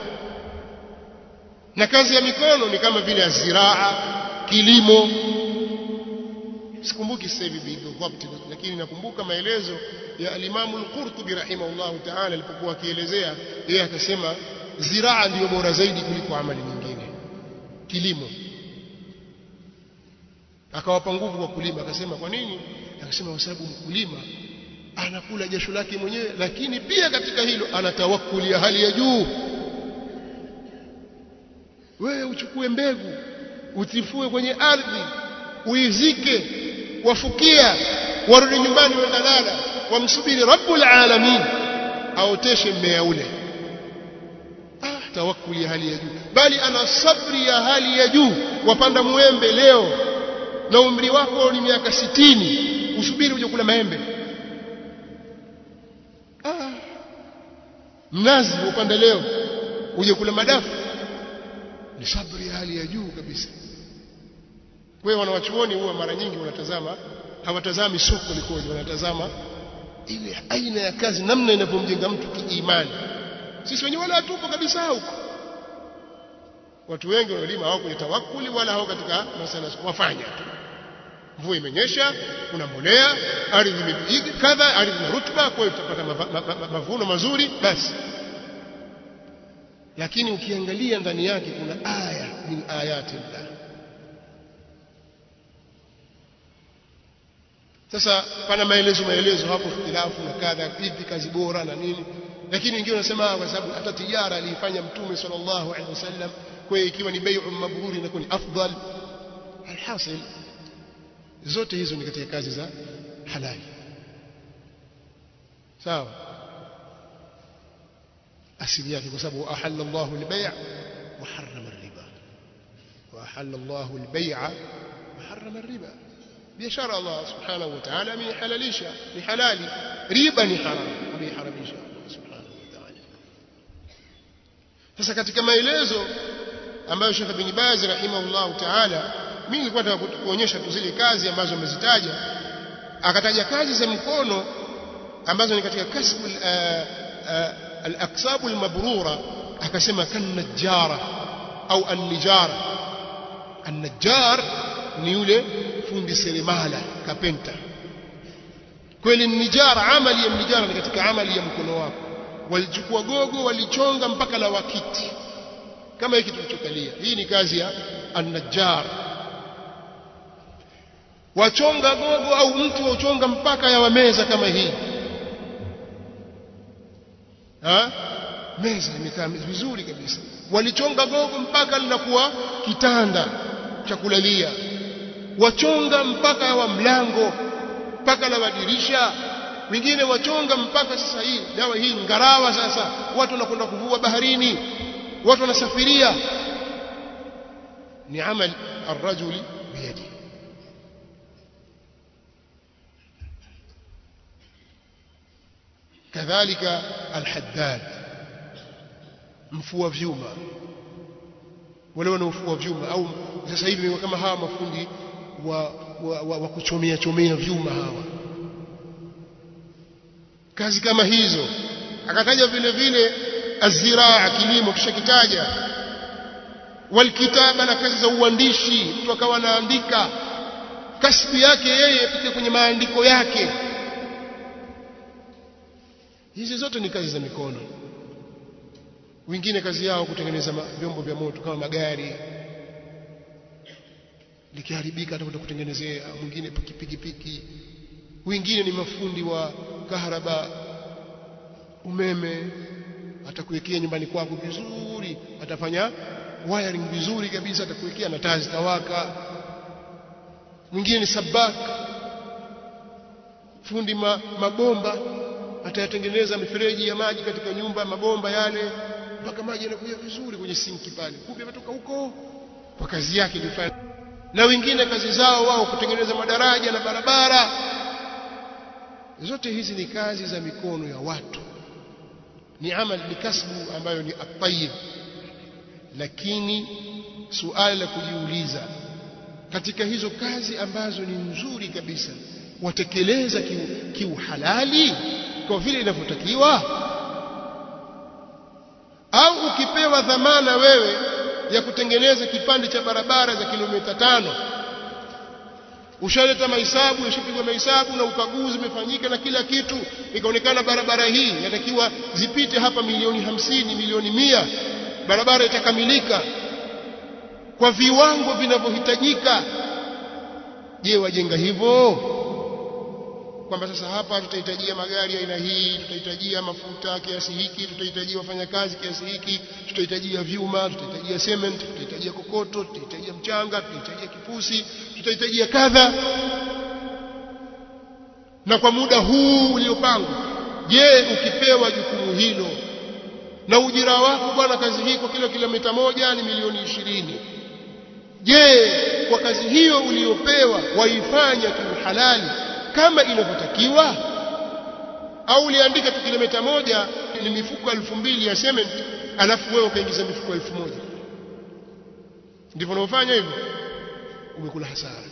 Na kazi ya mikono ni kama vile ziraa, kilimo. Sikumbuki sasa hivi bidhabt, lakini nakumbuka maelezo ya al-Imam al-Qurtubi rahimahullah ta'ala alipokuwa akielezea, yeye akasema ziraa ndiyo bora zaidi kuliko amali nyingine, kilimo. akawapa nguvu kwa kulima. Akasema kwa nini? Akasema kwa sababu mkulima anakula jasho lake mwenyewe, lakini pia katika hilo ana tawakkuli ya hali ya juu. Wewe uchukue mbegu, utifue kwenye ardhi, uizike, wafukia, warudi nyumbani wendalala, wamsubiri Rabbul Alamin aoteshe mmea ule. Tawakkuli ya hali ya juu. Bali ana sabri ya hali ya juu. Wapanda muembe leo na umri wako ni miaka 60, usubiri uje kula maembe. Mnazi upande leo uje kula madafu, ni sabri ya hali ya juu kabisa. Wewe wanawachuoni huwa mara nyingi wanatazama, hawatazami soko likoje, wanatazama ile aina ya kazi, namna inavyomjenga mtu kiimani. Sisi wenyewe wala hatupo kabisa huko. Watu wengi wanalima hawako kwenye tawakkuli wala hawako katika masala, wafanya tu. Mvua imenyesha, kuna mbolea, ardhi imepiga kadha, ardhi na rutuba, kwa hiyo utapata mavuno mazuri basi. Lakini ukiangalia ndani yake kuna aya min ayati Allah. Sasa pana maelezo hapo, ikhtilafu na kadha, ipi kazi bora na nini. Lakini wengine wanasema kwa sababu hata tijara alifanya Mtume sallallahu alaihi wasallam, kwa hiyo ikiwa ni bai'u mabruri inakuwa ni afdal. Alhasil zote hizo ni katika kazi za halali. Sawa, asili yake, kwa sababu ahalla Allahu al-bay' wa harrama ar-riba. Wa ahalla Allahu al-bay' wa harrama ar-riba. biashara Allah subhanahu wa ta'ala amehalalisha, ni halali. Riba ni haram, ameharamisha Allah subhanahu wa ta'ala. Sasa katika maelezo ambayo Sheikh Ibn Baz rahimahullah ta'ala, mimi nilikuwa nataka kuonyesha tu zile kazi ambazo amezitaja. Akataja kazi za mkono ambazo ni katika kasbu al-aqsab al-mabrura. Akasema kan-najjara au an-nijara. An-najjar ni yule fundi seremala, kapenta. Kweli nijara, amali ya nijara ni katika amali ya mkono wako. Walichukua gogo, walichonga mpaka la wakiti kama hiki tulichokalia. Hii ni kazi ya an-najjar. Wachonga gogo au mtu wachonga mpaka ya meza kama hii. Meza imekaa vizuri kabisa. Walichonga gogo mpaka linakuwa kitanda cha kulalia. Wachonga mpaka wa mlango, mpaka la madirisha. Wengine wachonga mpaka sasa hii dawa hii ngarawa. Sasa watu wanakwenda kuvua baharini, watu wanasafiria. Ni amali ar-rajuli biyadi. kadhalika al-haddad, mfua vyuma. Wale wanaofua vyuma, au sasa hivi kama hawa mafundi wa kuchomea vyuma hawa, kazi kama hizo. Akataja vile vile az-ziraa, kilimo, tushakitaja. Walkitaba, na kazi za uandishi, mtu akawa anaandika, kasbi yake yeye apite kwenye maandiko yake. Hizi zote ni kazi za mikono. Wengine kazi yao kutengeneza vyombo vya moto kama magari, likiharibika atakwenda kutengenezea. Mwingine pikipiki. Wengine ni mafundi wa kaharaba, umeme, atakuwekea nyumbani kwako vizuri, atafanya wiring vizuri kabisa, atakuwekea na taa zitawaka. Mwingine ni sabak, fundi mabomba, atayatengeneza mifereji ya maji katika nyumba, mabomba yale mpaka maji yanakuja vizuri kwenye sinki pale, kumbe yametoka huko kwa kazi yake ilifanya. Na wengine kazi zao wao kutengeneza madaraja na barabara. Zote hizi ni kazi za mikono ya watu, ni amali, ni kasbu ambayo ni at-tayyib. Lakini suala la kujiuliza, katika hizo kazi ambazo ni nzuri kabisa, watekeleza kiuhalali kwa vile inavyotakiwa? Au ukipewa dhamana wewe ya kutengeneza kipande cha barabara za kilomita 5, ushaleta mahesabu, ushapigwa mahesabu na ukaguzi umefanyika na kila kitu, ikaonekana barabara hii inatakiwa zipite hapa milioni 50, milioni 100, barabara itakamilika kwa viwango vinavyohitajika, Je, wajenga hivyo kwamba sasa hapa tutahitajia magari aina hii, tutahitajia mafuta kiasi hiki, tutahitajia wafanyakazi kiasi hiki, tutahitajia vyuma, tutahitajia cement, tutahitajia kokoto, tutahitajia mchanga, tutahitajia kifusi, tutahitajia kadha, na kwa muda huu uliopangwa. Je, ukipewa jukumu hilo na ujira wako bwana, kazi hii kwa kila kilomita moja ni milioni 20, je, kwa kazi hiyo uliyopewa waifanya kihalali kama inavyotakiwa? Au uliandika tu kilomita moja ni mifuko 2000 ya cement, alafu wewe ukaingiza mifuko 1000? Ndivyo unaofanya hivyo, umekula hasara.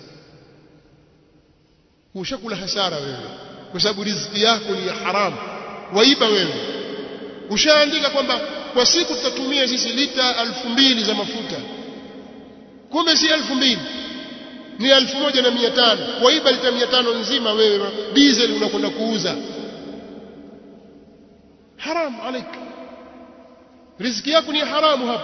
Ushakula hasara wewe, kwa sababu riziki yako ni ya haramu, waiba wewe. Ushaandika kwamba kwa siku tutatumia sisi lita 2000 za mafuta, kumbe si 2000, ni 1500. Waiba lita 500 nzima wewe, diesel unakwenda kuuza. Haram alaik, riziki yako ni haramu hapa.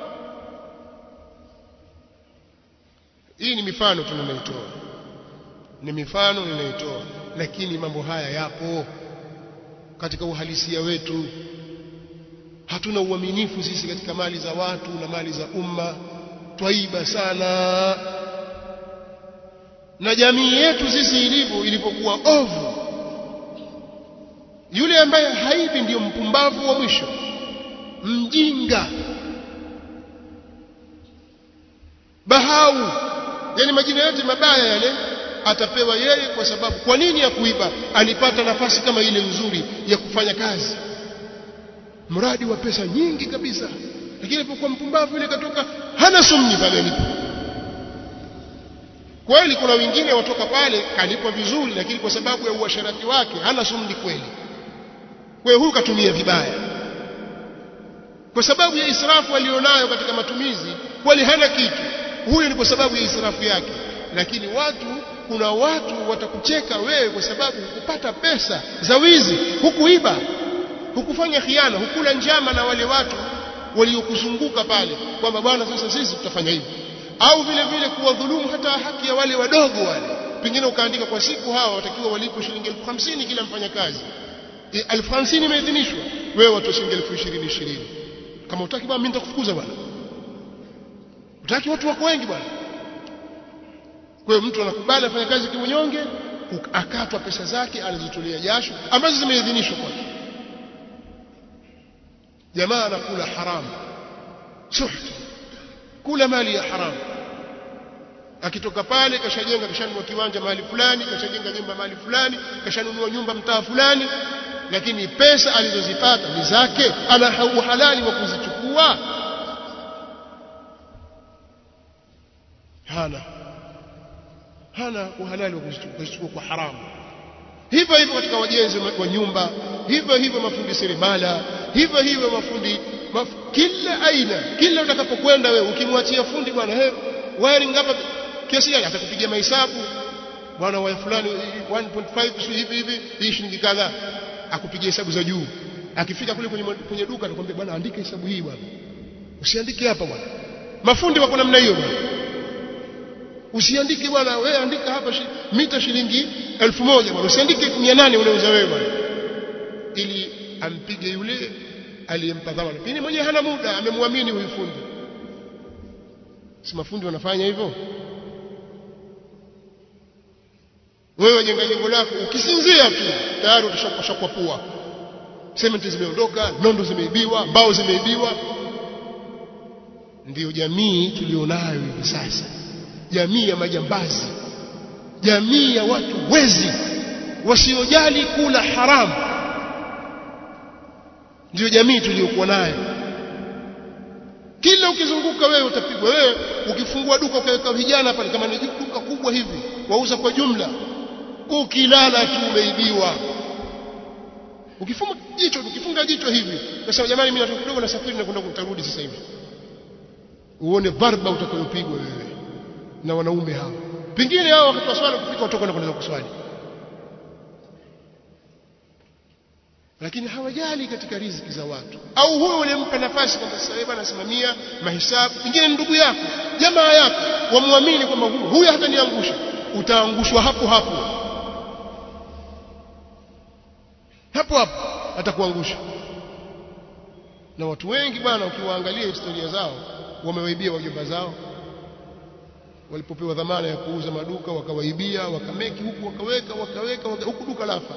Hii ni mifano tunayoitoa, ni mifano ninayoitoa, lakini mambo haya yapo katika uhalisia wetu. Hatuna uaminifu sisi katika mali za watu na mali za umma, twaiba sana. Na jamii yetu sisi ilivyokuwa ovu, yule ambaye haibi ndiyo mpumbavu wa mwisho, mjinga, bahau, yani majina yote mabaya yale atapewa yeye. Kwa sababu kwa nini ya kuiba? Alipata nafasi kama ile nzuri ya kufanya kazi, mradi wa pesa nyingi kabisa, lakini alipokuwa mpumbavu yule katoka hana sumni pale alipo. Kweli kuna wengine watoka pale kalipwa vizuri, lakini kwa sababu ya uasharati wake hana sumni kweli. Kwa hiyo huyu katumia vibaya kwa sababu ya israfu alionayo katika matumizi, kweli hana kitu. Huyu ni kwa sababu ya israfu yake. Lakini kuna watu watakucheka wewe kwa sababu hukupata pesa za wizi, hukuiba, hukufanya khiana, hukula njama na wale watu waliokuzunguka pale kwamba bwana sasa sisi tutafanya hivi. Au vile vile kuwadhulumu hata haki ya wale wadogo wale. Pengine ukaandika kwa siku hawa watakiwa walipo shilingi 50,000 kila mfanyakazi. 50,000 imeidhinishwa, wewe watu shilingi 20,000. Kama utaki bwana, mimi nitakufukuza bwana. Utaki watu wako wengi bwana. Kwa hiyo mtu anakubali afanye kazi kiunyonge, akatwa pesa zake alizotolea jasho ambazo zimeidhinishwa kwake. Jamaa anakula haramu, suhti, kula mali ya haramu. Akitoka pale kashanunua kiwanja mahali fulani, kashajenga nyumba mahali fulani, kashanunua nyumba mtaa fulani, lakini pesa alizozipata ni zake, ana uhalali wa kuzichukua? hana uhalali wa kuzichukua kwa haramu. Hivyo hivyo katika wajenzi wa nyumba, hivyo hivyo mafundi seremala, hivyo hivyo mafundi kila aina. Kila utakapokwenda wewe ukimwachia fundi bwana, wiring hapa kiasi gani, atakupigia mahesabu bwana, wa fulani 1.5 hivi hii shilingi kadhaa, akupigia hesabu za juu. Akifika kule kwenye duka atakwambia bwana, andika hesabu hii bwana, usiandike hapa bwana. Mafundi wako namna hiyo bwana, usiandike bwana, wewe andika hapa mita shilingi 1000 bwana, usiandike 800 unauza wewe bwana, ili ampige yule aliyempa dhamana. Pini mwenyewe hana muda, amemwamini huyu fundi. Si mafundi wanafanya hivyo? Wewe wajenga jengo lako, ukisinzia tu tayari utashakwa pua. Cement zimeondoka, nondo zimeibiwa, mbao zimeibiwa. Ndiyo jamii tulionayo hivi sasa, jamii ya majambazi, jamii ya watu wezi wasiojali kula haramu. Ndiyo jamii tuliyokuwa nayo. Kila ukizunguka wewe utapigwa. Wewe ukifungua duka ukaweka vijana pale, kama ni duka kubwa hivi wauza kwa jumla, ukilala tu umeibiwa. Ukifunga jicho hivi, kwa sababu jamani, mimi natoka kidogo na safari na kwenda kutarudi sasa hivi, uone dharba utakayopigwa wewe na wanaume hao. Pengine hao wakati wa swala ukifika watoka na kwenda kuswali, lakini hawajali katika riziki za watu. Au huyo ulimpa nafasi kwamba sasa wewe anasimamia mahesabu, pengine ndugu yako, jamaa yako, wamwamini kwamba huyu hata niangusha, utaangushwa hapo hapo atakuangusha. Na watu wengi bwana, ukiwaangalia historia zao, wamewaibia wajomba zao walipopewa dhamana ya kuuza maduka, wakawaibia, wakameki huku, wakaweka huku, duka lafa.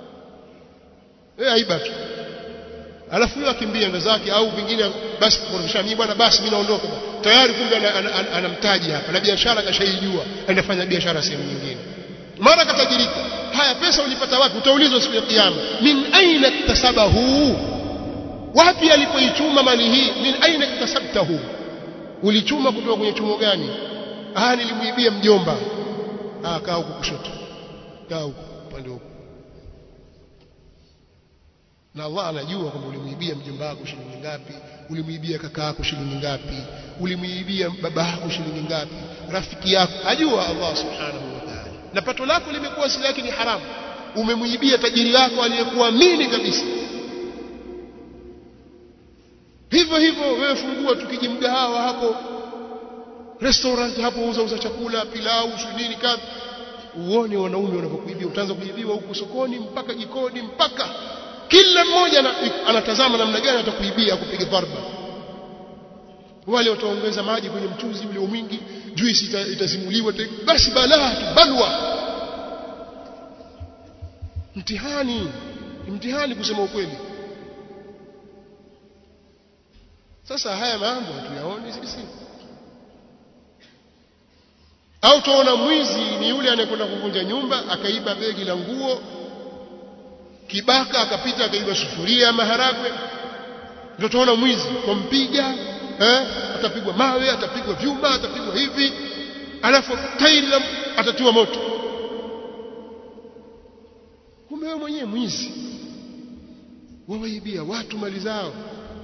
Aiba tu. Alafu yeye akimbia ndo zake, au vingine basi kurudisha mimi bwana, basi mimi naondoka tayari. Kumbe anamtaji hapa na biashara kashaijua, anafanya biashara sehemu nyingine, mara katajirika. Haya, pesa ulipata wapi? Utaulizwa siku ya kiyama. Min aina iktasabahu, wapi alipoichuma mali hii? Min aina iktasabtahu, ulichuma kutoka kwenye chumo gani? Nilimuibia mjomba. Kaa huko kushoto, kaa huko upande huko. Na Allah anajua kwamba ulimuibia mjomba wako shilingi ngapi, ulimuibia kaka yako shilingi ngapi, ulimuibia baba yako shilingi ngapi, rafiki yako ajua Allah subhanahu wa ta'ala. Na pato lako limekuwa asili yake ni haramu, umemuibia tajiri wako aliyekuamini kabisa. Hivyo hivyo wewe fungua tukijimgahawa hapo, restaurant hapo, uza chakula, pilau, nini kadha, uone wanaume wanapokuibia. Utaanza kuibiwa huko sokoni mpaka jikoni, mpaka kila mmoja anatazama namna gani atakuibia, kupiga dharba. Wale wataongeza maji kwenye mchuzi ule mwingi, juisi itazimuliwa, basi balaa tu, balwa. Mtihani kusema ukweli. Sasa haya mambo hatuyaoni sisi. Au tuona mwizi ni yule anayekwenda kuvunja nyumba, akaiba begi la nguo, kibaka akapita akaiba sufuria ya maharagwe. Ndio tuona mwizi, kumpiga, atapigwa mawe, atapigwa vyuma, atapigwa hivi, alafu tairi atatiwa moto. Kumbe wewe mwenyewe mwizi, wawaibia watu mali zao.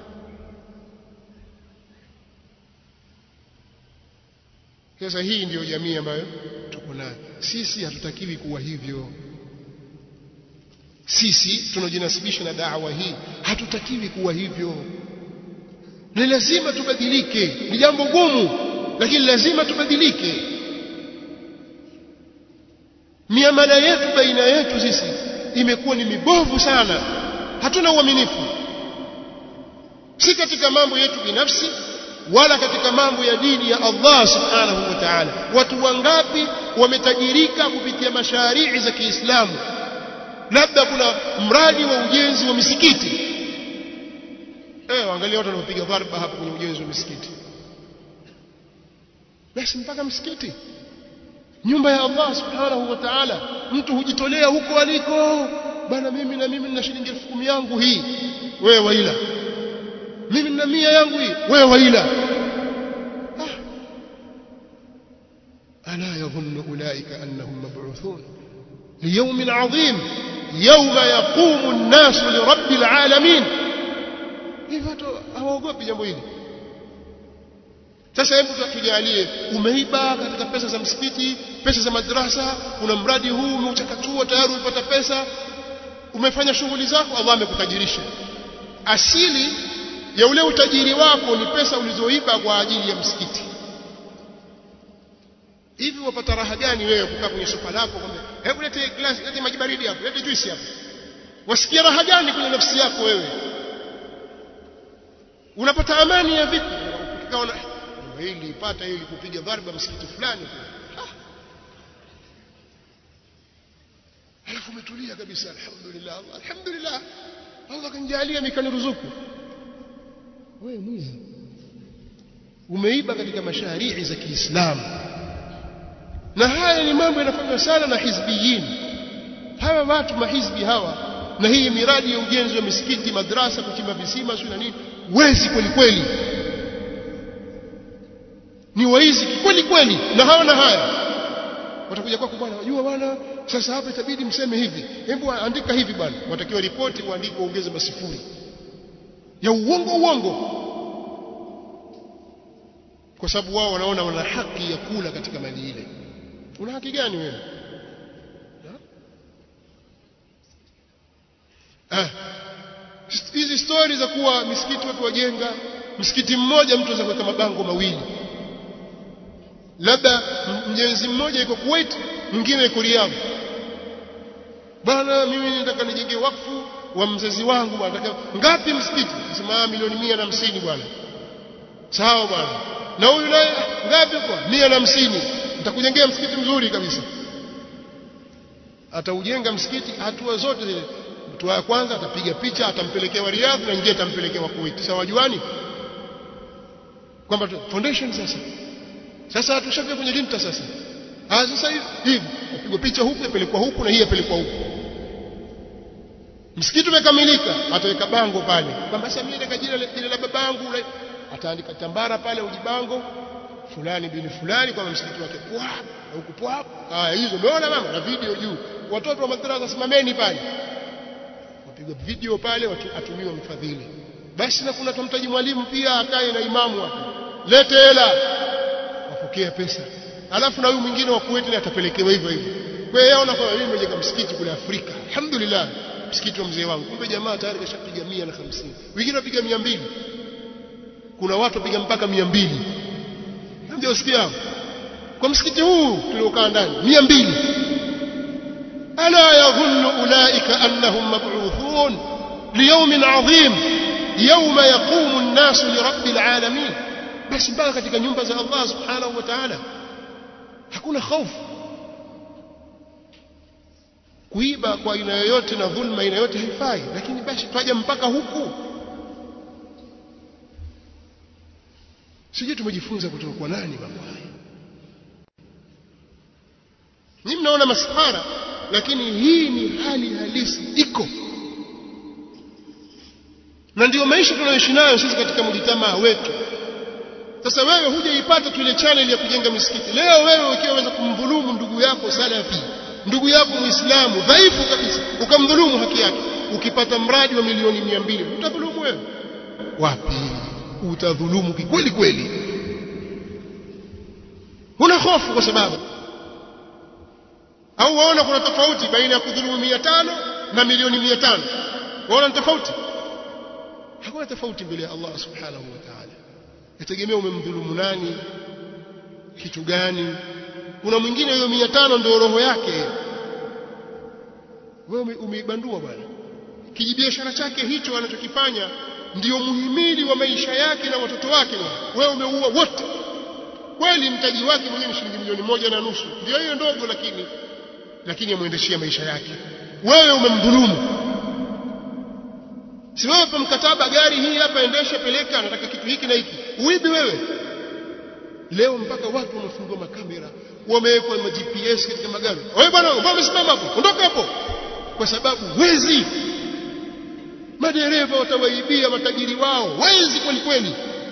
Sasa hii ndiyo jamii ambayo tuko nayo. Sisi hatutakiwi kuwa hivyo. Sisi tunajinasibisha na da'wa hii, hatutakiwi kuwa hivyo. Ni lazima tubadilike. Ni jambo gumu, lakini lazima tubadilike. Miamala yetu baina yetu sisi imekuwa ni mibovu sana. Hatuna uaminifu, si katika mambo yetu binafsi wala katika mambo ya dini ya Allah subhanahu wa ta'ala. Watu wangapi wametajirika kupitia masharii za Kiislamu? Labda kuna mradi wa ujenzi wa misikiti, angalia watu wanaopiga dharba hapa kwenye ujenzi wa misikiti. Basi mpaka msikiti, nyumba ya Allah subhanahu wa ta'ala, mtu hujitolea huko aliko. Bana, mimi nina shilingi 10,000 yangu hii, wewe waila. Mimi nina 100 yangu hii, wewe waila. Ala yadhunnu ulaika annahum mab'uthun liyawmin 'adhim yawma yaqumu an-nasu li rabbil 'alamin. Hivyo hawaogopi jambo hili. Sasa hebu tujalie, umeiba katika pesa za msikiti, pesa za madrasa, kuna mradi huu umeuchakatua, tayari umepata pesa, umefanya shughuli zako, Allah amekutajirisha. Asili ya ule utajiri wako ni pesa ulizoiba kwa ajili ya msikiti. Hivi wapata raha gani wewe kukaa kwenye sofa lako kwamba hebu lete glasi, lete maji baridi hapo, lete juice hapo? Wasikia raha gani kwenye nafsi yako wewe? Unapata amani ya vipi ukikaona nyumba hii nilipata ili kupiga dharba msikiti fulani, alafu umetulia kabisa, alhamdulillah, alhamdulillah, Allah kanijalia nikaniruzuku. Wewe mwizi, umeiba katika masharii za Kiislamu. Na haya ni mambo yanafanywa sana na hizbiyin, hawa watu mahizbi hawa, na hii miradi ya ujenzi wa misikiti, madrasa, kuchimba visima, sio na nini. Wezi kweli kweli, ni waizi kweli kweli. Na hawana haya, watakuja kwako, bwana unajua bwana, sasa hapa itabidi mseme hivi, hebu andika hivi bwana. Watakiwa ripoti kuandika, ongeze masifuri ya uongo, kwa sababu wao wanaona wana haki ya kula katika mali ile. Una haki gani wewe? Hizi story za kuwa misikiti watu wajenga, msikiti mmoja mtu anaweza kuweka mabango mawili, labda mjenzi mmoja yuko Kuwait, mwingine yuko Riyadh. Bwana mimi nataka nijenge wakfu wa mzazi wangu bwana, nataka ngapi msikiti? Sema milioni 150 bwana. Sawa bwana. Na huyu naye ngapi kwa? 150. Nitakujengea msikiti mzuri kabisa. Ataujenga msikiti hatua zote zile. Hatua ya kwanza atapiga picha, atampelekea wa Riyadh na nyingine atampelekea wa Kuwait. Sawa juani? Kwamba foundation sasa tushafika kwenye linta sasa. Sasa hivi upigwe picha huku yapelekwa huku na hii yapelekwa huku. Msikiti umekamilika, ataweka bango pale kwamba sasa mimi nataka jina la babangu, ataandika tambara pale ujibango fulani bin fulani kwa msikiti wake kwa na huku pwa. Hizo umeona mama, na video juu. Watoto wa madrasa simameni pale, wapigwe video pale, watu atumiwa mfadhili. Basi na kuna tumtaji mwalimu pia akae na imamu hapo, lete hela, wapokea pesa. Alafu na huyu mwingine wa Kuwait atapelekewa hivyo hivyo. Kwa hiyo yaona kwa mimi nimejenga msikiti kule Afrika, alhamdulillah, msikiti wa mzee wangu. Kumbe jamaa tayari kashapiga 150, wengine wapiga 200. Kuna watu wapiga mpaka 200. Ndio usikia kwa msikiti huu tuliokaa ndani 200. Ala yadhunnu ulaika annahum mab'uthun liyawmin 'adhim yawma yaqumu an-nasu li rabbil 'alamin. Basi mpaka katika nyumba za Allah subhanahu wa ta'ala hakuna hofu. Kuiba kwa aina yoyote na dhulma aina yoyote haifai, lakini basi twaje mpaka huku. Sije tumejifunza kutoka kwa nani mambo haya? Ni mnaona masahara, lakini hii ni hali halisi iko. Na ndio maisha tunayoishi nayo sisi katika mjitamaa wetu. Sasa wewe hujaipata tu ile channel ya kujenga misikiti. Leo wewe ukiweza kumdhulumu ndugu yako salafi, ndugu yako Muislamu dhaifu kabisa, ukamdhulumu haki yake, ukipata mradi wa milioni 200, utadhulumu wewe? Wapi? Utadhulumu kweli kweli. Huna hofu kwa sababu au waona kuna tofauti baina ya kudhulumu 500 na milioni 500? Waona tofauti? Hakuna tofauti mbele ya Allah subhanahu wa ta'ala. Yategemea umemdhulumu nani, kitu gani. Kuna mwingine hiyo 500 ndio roho yake, wewe umeibandua bwana. Kijibiashara chake hicho anachokifanya ndio muhimili wa maisha yake na watoto wake bwana. Wewe umeua wote. Kweli mtaji wake mwenyewe ni shilingi 1.5 milioni, ndio hiyo ndogo, lakini amuendeshia maisha yake. Wewe umemdhulumu. Si wewe kwa mkataba gari hii hapa endesha peleka, anataka kitu hiki na hiki, uibi wewe. Leo mpaka watu wamefungwa makamera, wamewekwa ma GPS katika magari. Wewe bwana, mbona umesimama hapo? Ondoka hapo. Kwa sababu wezi. Madereva watawaibia matajiri wao, wezi kweli kweli.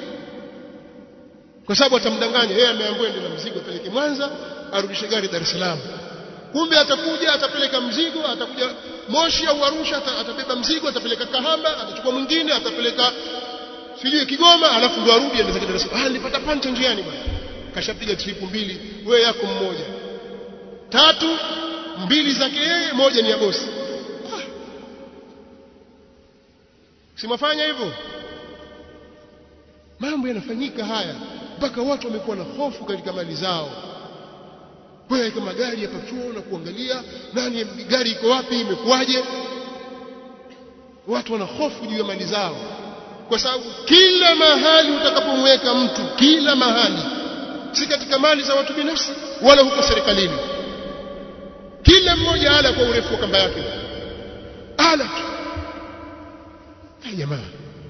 Kwa sababu atamdanganya yeye, ameambiwa ende na mzigo apeleke Mwanza, arudishe gari Dar es Salaam. Kumbe atakuja atapeleka mzigo, atakuja Moshi au Arusha, atabeba mzigo atapeleka Kahama, atachukua mwingine atapeleka sijui Kigoma, alafu ndo arudi ende zake Dar es Salaam. Nilipata pancha njiani bwana. Kashapiga trip 2, wewe yako mmoja. 3, 2 zake yeye, moja ni ya bosi. Simafanya hivyo. Mambo yanafanyika haya mpaka watu wamekuwa na hofu katika mali zao. Wewe kama gari ya patrol na kuangalia nani gari iko wapi, imekuaje. Watu wana hofu juu ya mali zao, kwa sababu kila mahali utakapomweka mtu, kila mahali, si katika mali za watu binafsi wala huko serikalini, kila mmoja ala kwa urefu wa kamba yake, ala. Jamaa,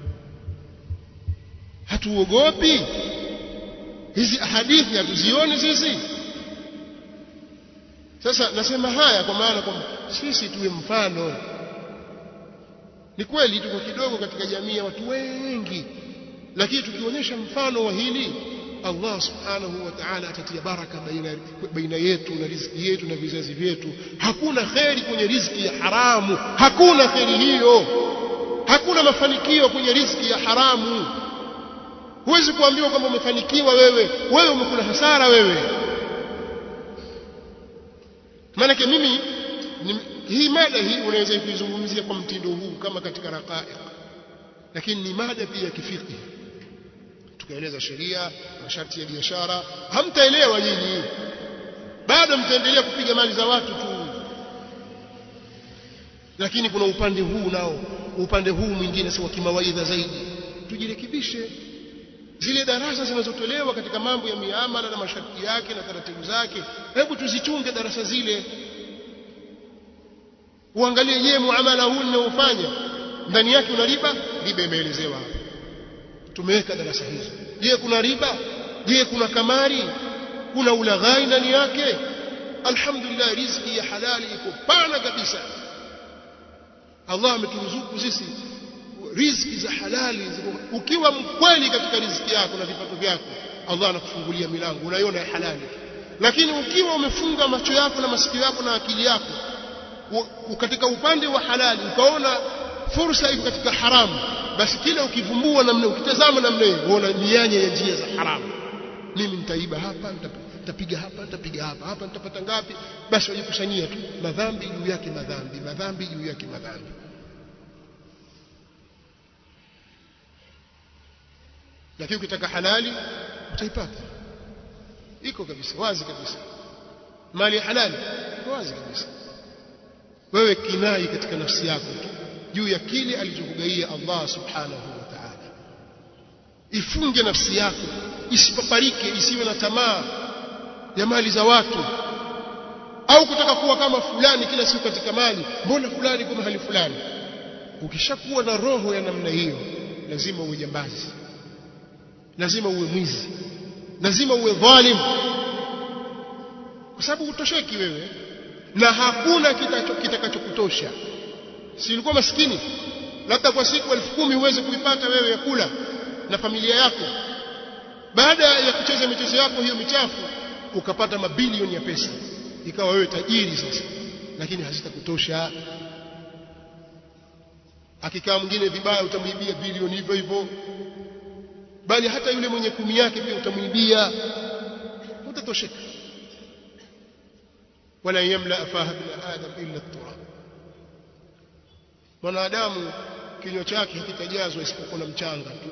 hatuogopi hizi hadithi? Hatuzioni sisi? Sasa nasema haya kwa maana kwamba sisi tuwe mfano. Ni kweli tuko kidogo katika jamii ya watu wengi, lakini tukionyesha mfano wa hili, Allah subhanahu wa ta'ala atatia baraka baina yetu na riziki yetu na vizazi vyetu. Hakuna kheri kwenye riziki ya haramu, hakuna kheri hiyo. Hakuna mafanikio kwenye riziki ya haramu. Huwezi kuambiwa kwamba umefanikiwa wewe umekula hasara wewe. Maana mimi hii mada hii unaweza kuizungumzia kwa mtindo huu kama katika raqaiq, lakini ni mada pia ya kifiki. Tukaeleza sheria, masharti ya biashara, hamtaelewa nyinyi. bado mtaendelea kupiga mali za watu tu. Lakini kuna upande huu nao, upande huu mwingine si wa kimawaidha zaidi. Tujirekebishe. Zile darasa zinazotolewa katika mambo ya miamala na masharti yake na taratibu zake, hebu tuzichunge darasa zile. Uangalie, je, muamala huu ninaofanya ndani yake una riba? Riba imeelezewa hapa, tumeweka darasa hizo. Je, kuna riba? Je, kuna kamari? Kuna ulaghai ndani yake? Alhamdulillah, riziki ya halali iko pana kabisa. Allah ameturuzuku sisi riziki za halali. Ukiwa mkweli katika riziki yako na vipato vyako, Allah anakufungulia milango, unaiona ya halali. Lakini ukiwa umefunga macho yako na masikio yako na akili yako katika upande wa halali, ukaona fursa iko katika haramu, basi kila ukivumbua namna, ukitazama namna hiyo, unaona mianya ya njia za haramu. Mimi nitaiba hapa, nitapiga hapa, nitapiga hapa, hapa nitapata ngapi? Basi wajikusanyia tu madhambi juu yake madhambi, madhambi juu yake madhambi. Lakini ukitaka halali utaipata, iko kabisa, wazi kabisa. Mali halali iko wazi kabisa. Wewe kinai katika nafsi yako tu juu ya kile alichokugaia Allah subhanahu wa ta'ala. Ifunge nafsi yako, isipaparike, isiwe na tamaa ya mali za watu, au kutaka kuwa kama fulani kila siku katika mali. Mbona fulani kwa mahali fulani? Ukishakuwa na roho ya namna hiyo, lazima uwe jambazi, lazima uwe mwizi, lazima uwe dhalim, kwa sababu utosheki wewe na hakuna kitakachokutosha. Si ulikuwa maskini, labda kwa siku 10,000 uweze kuipata wewe ya kula na familia yako, baada ya kucheza michezo yako hiyo michafu ukapata mabilioni ya pesa, ikawa wewe tajiri sasa, lakini hazitakutosha. Akikaa mwingine vibaya, utamuibia bilioni hivyo hivyo, bali hata yule mwenye 10 yake pia utamuibia, utatosheka. wala yamla afaha bin adam illa at-turab. Mwanadamu kinywa chake hakitajazwa isipokuwa na mchanga tu.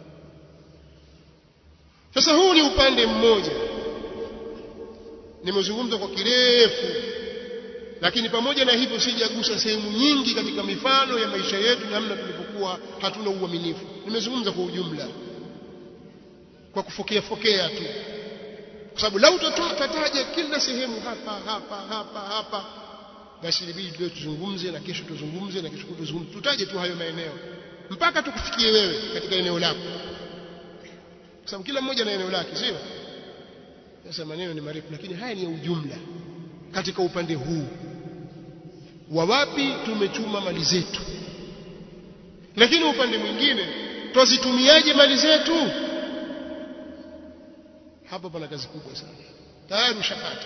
Sasa huu ni upande mmoja, nimezungumza kwa kirefu, lakini pamoja na hivyo sijagusa sehemu nyingi katika mifano ya maisha yetu, namna tulipokuwa hatuna uaminifu. Nimezungumza kwa ujumla, kwa kufokea tu, kwa sababu lau tutataja kila sehemu hapa, basi ilibidi leo tuzungumze na kesho tuzungumze na kesho tuzungumze, tutaje tu hayo maeneo mpaka tukufikie wewe katika eneo lako, kwa sababu kila mmoja na eneo lake, sio? Sasa maneno ni marefu, lakini haya ni ya ujumla katika upande huu wa wapi tumechuma mali zetu. Lakini upande mwingine, twazitumiaje mali zetu? Hapo pana kazi kubwa sana. Tayari ushapata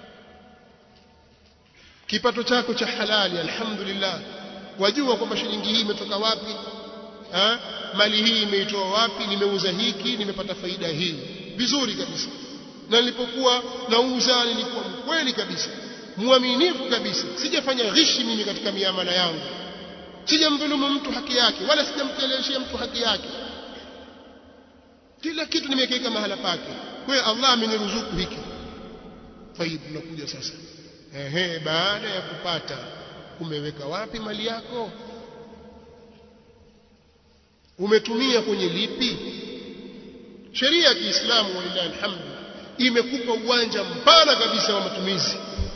kipato chako cha halali, alhamdulillah, wajua kwamba shilingi hii imetoka wapi, mali hii imeitoa wapi, nimeuza hiki, nimepata faida hii, vizuri kabisa. Na nilipokuwa nauza nilikuwa mkweli kabisa, muaminifu kabisa, sijafanya ghishi mimi katika miamala yangu, sijamdhulumu mtu haki yake, wala sijamkeleshia mtu haki yake, kila kitu nimekiweka mahala pake. Kwa hiyo Allah ameniruzuku hiki. Faida tunakuja sasa, baada ya kupata, umeweka wapi mali yako? Umetumia kwenye lipi? Sheria ya Kiislamu walillahi alhamdu imekupa uwanja mpana kabisa wa matumizi.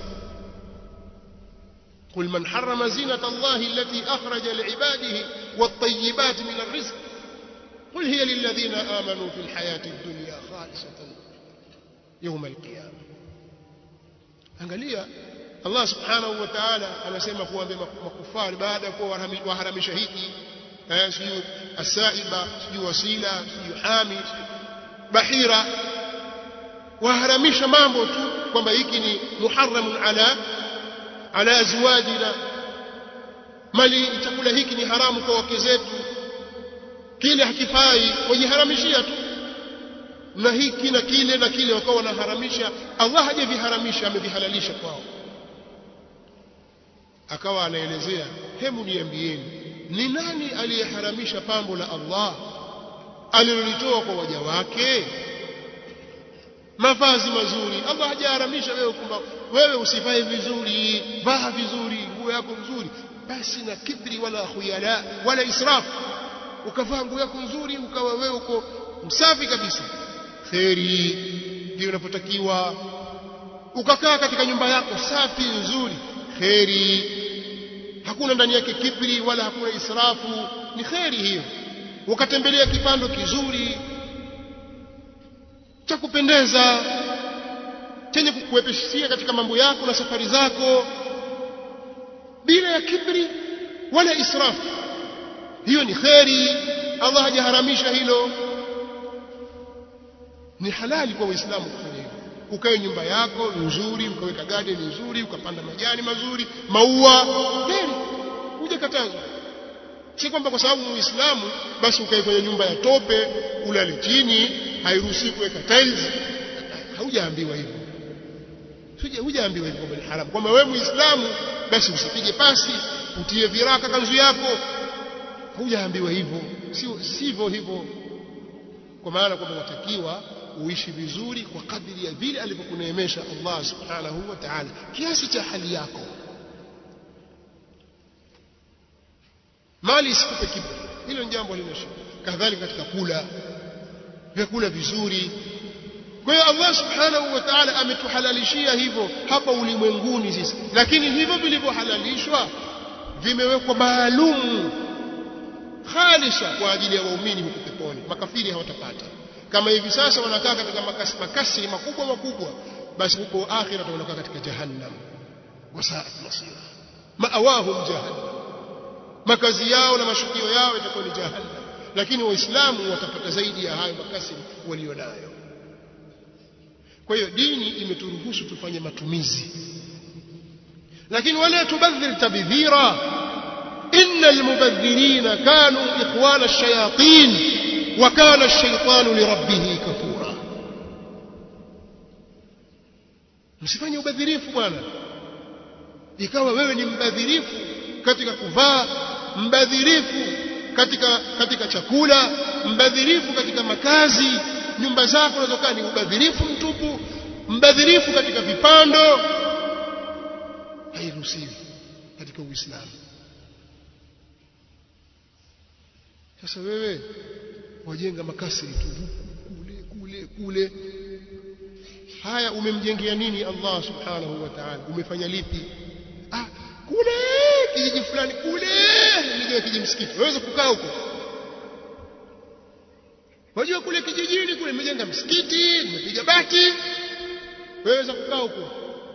قل من حرم زينة الله التي أخرج لعباده والطيبات من الرزق قل هي للذين آمنوا في الحياة الدنيا خالصة يوم القيامة. Angalia, Allah subhanahu wa ta'ala anasema kuambia makufari baada ya kuwa waharamisha hiki, sijui asaiba, sijui wasila, sijui hami, bahira, waharamisha mambo tu kwamba hiki ni muharramun ala azwajina, mali chakula hiki ni haramu kwa wake zetu, kile hakifai, wajiharamishia tu, na hiki na kile na kile wakawa wanaharamisha. Allah hajaviharamisha, amevihalalisha kwao. Akawa anaelezea, hebu niambieni, ni nani aliyeharamisha pambo la Allah alilolitoa kwa waja wake? mavazi mazuri. Allah hajaharamisha wewe kwamba wewe usivae vizuri, vaa vizuri, nguo yako nzuri, basi na kibri wala khuyala wala israfu, ukavaa nguo yako nzuri ukawa wewe uko msafi kabisa, kheri ndio unapotakiwa. Ukakaa katika nyumba yako safi nzuri, kheri, hakuna ndani yake kibri wala hakuna israfu, ni kheri hiyo. Ukatembelea kipando kizuri cha kupendeza chenye kukuepeshia katika mambo yako na safari zako bila ya kibri wala israfu, hiyo ni kheri. Allah hajaharamisha hilo, ni halali kwa Waislamu kufanya hivyo. Ukae nyumba yako nzuri, ukaweka garden nzuri, ukapanda majani mazuri, maua, kheri, hujakatazwa. Si kwamba kwa sababu Muislamu basi ukae kwenye nyumba ya tope ulale chini, hairuhusi kuweka tiles. Haujaambiwa hivyo, hujaambiwa hivyo kwamba ni haramu, kwamba wewe Muislamu basi usipige pasi, utie viraka kanzu yako. Hujaambiwa hivyo, sivyo hivyo. Kwa maana kwamba watakiwa uishi vizuri kwa kadiri ya vile alivyokuneemesha Allah subhanahu wa ta'ala, kiasi cha hali yako. Mali isikupe kiburi, hilo ni jambo linashika. Kadhalika katika kula vyakula vizuri. Kwa hiyo Allah subhanahu wa ta'ala ametuhalalishia hivyo hapa ulimwenguni sisi, lakini hivyo vilivyohalalishwa vimewekwa maalum khalisa kwa ajili ya waumini huko peponi. Makafiri hawatapata. Kama hivi sasa wanakaa katika makasri makubwa makubwa, basi huko akhira wanakaa katika jahannam. Wasaat masira, maawahum jahannam, makazi yao na mashukio yao itakuwa ni jahannam. Lakini waislamu watapata zaidi ya hayo makasri walionayo. Kwa hiyo dini imeturuhusu tufanye matumizi, lakini wala tubadhir tabdhira. innal mubadhirina kanu ikhwana ash-shayatin wa kana ash-shaytanu li rabbih kafura. Msifanye ubadhirifu bwana, ikawa wewe ni mbadhirifu katika kuvaa, mbadhirifu katika chakula, mbadhirifu katika makazi, nyumba zako unazokaa ni ubadhirifu mtupu, mbadhirifu katika vipando. Hairuhusiwi katika Uislamu. Sasa wewe wajenga makasri tu kule. Haya, umemjengea nini Allah subhanahu wa ta'ala? Umefanya lipi? Kule kijiji fulani kule ndio kijiji msikiti, waweza kukaa huko. Wajua kule kijijini kule nimejenga msikiti, nimepiga bati, waweza kukaa huko.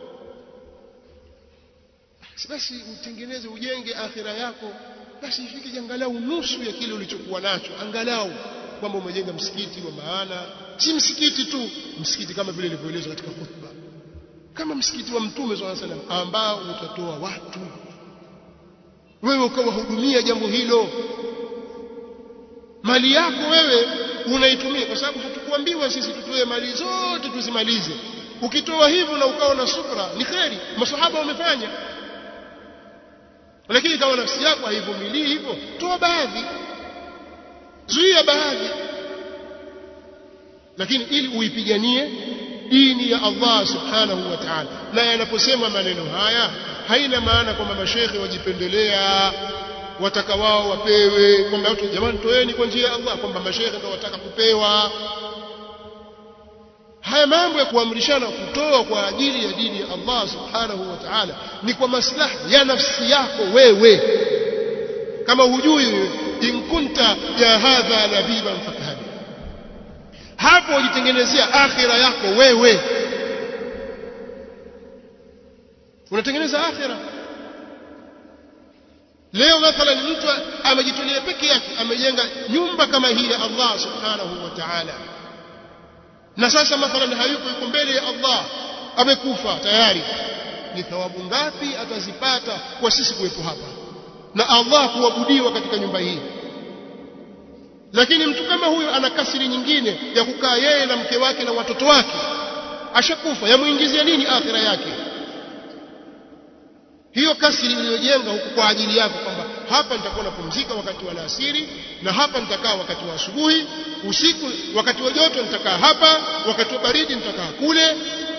Basi utengeneze, ujenge akhira yako, basi ifike angalau nusu ya kile ulichokuwa nacho, angalau kwamba umejenga msikiti wa maana. Si msikiti tu, msikiti kama vile ilivyoelezwa katika khutba, kama msikiti wa Mtume sallallahu alaihi wasallam ambao utatoa watu, wewe ukawahudumia jambo hilo. Mali yako wewe unaitumia, kwa sababu hatukuambiwa sisi tutoe mali zote tuzimalize. Ukitoa hivyo na ukawa na subra ni kheri, maswahaba wamefanya. Lakini kama nafsi yako haivumilii hivyo, toa baadhi, zuia baadhi, lakini ili uipiganie dini ya Allah subhanahu wa ta'ala. Na yanaposema maneno haya haina maana kwamba mashekhe wajipendelea, wataka wao wapewe, kwamba watu jamani toeni kwa njia ya Allah, kwamba mashekhe ndio wataka kupewa. Haya mambo ya kuamrishana kutoa kwa ajili ya dini ya Allah subhanahu wa ta'ala ni kwa maslaha ya nafsi yako wewe. Kama hujui, in kunta ya hadha labiban fakahadi, hapo ujitengenezea akhira yako wewe. Unatengeneza akhira. Leo mathalan mtu amejitolea peke yake, amejenga nyumba kama hii ya Allah subhanahu wa ta'ala, na sasa mathalan hayuko mbele ya Allah, amekufa tayari. Ni thawabu ngapi atazipata kwa sisi kuwepo hapa na Allah kuabudiwa katika nyumba hii? Lakini mtu kama huyo ana kasiri nyingine ya kukaa yeye na mke wake na watoto wake, ashakufa, yamuingizia nini akhira yake? hiyo kasri iliyojenga huku kwa ajili yako, kwamba hapa nitakuwa napumzika wakati wa alasiri, na hapa nitakaa wakati wa asubuhi, usiku wakati wa joto nitakaa hapa, wakati wa baridi nitakaa kule.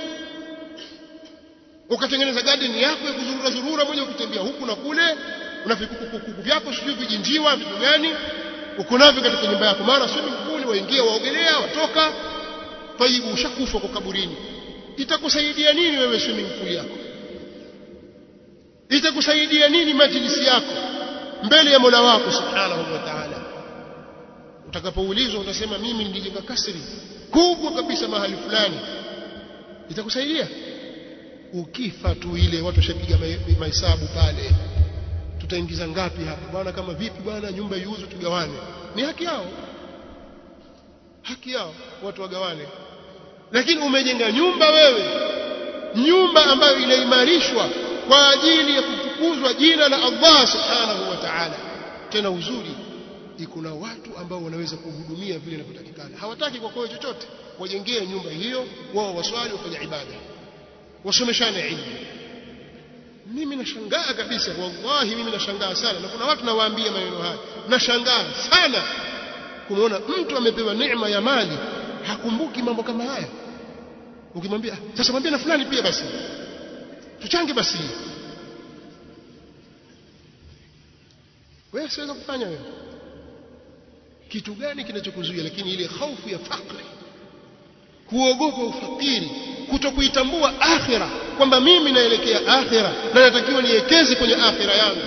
Ukatengeneza garden yako ya kuzurura zurura moja, ukitembea huku na kule, una vikuku vyako sijui vijinjiwa vitu gani uko navyo katika nyumba yako, mara swimming pool waingia, waogelea, watoka. Taibu, ushakufa kwa kaburini. Itakusaidia nini wewe swimming pool yako? Itakusaidia nini majlisi yako mbele ya Mola wako subhanahu wa ta'ala? Utakapoulizwa utasema mimi nilijenga kasri kubwa kabisa mahali fulani. Itakusaidia? Ukifa tu ile watu washapiga mahesabu pale, tutaingiza ngapi hapa bwana? Kama vipi bwana, nyumba iuzwe tugawane. Ni haki yao, haki yao watu wagawane. Lakini umejenga nyumba wewe, nyumba ambayo inaimarishwa kwa ajili ya kutukuzwa jina la Allah subhanahu wa ta'ala. Tena uzuri, kuna watu ambao wanaweza kuhudumia vile inavyotakikana. Hawataki kwa kwao chochote, wajengee nyumba hiyo, wao waswali, wafanye ibada, wasomeshane ilmu. Mimi nashangaa kabisa, wallahi mimi nashangaa sana, na kuna watu nawaambia maneno haya, nashangaa sana kumuona mtu amepewa neema ya mali hakumbuki mambo kama haya. Ukimwambia sasa mwambie na fulani pia basi tuchange basi, wewe siweza kufanya wewe. Kitu gani kinachokuzuia? Lakini ile hofu ya fakri, kuogopa ufakiri, kutokuitambua akhira, kwamba mimi naelekea akhira na natakiwa niwekeze kwenye akhira yangu.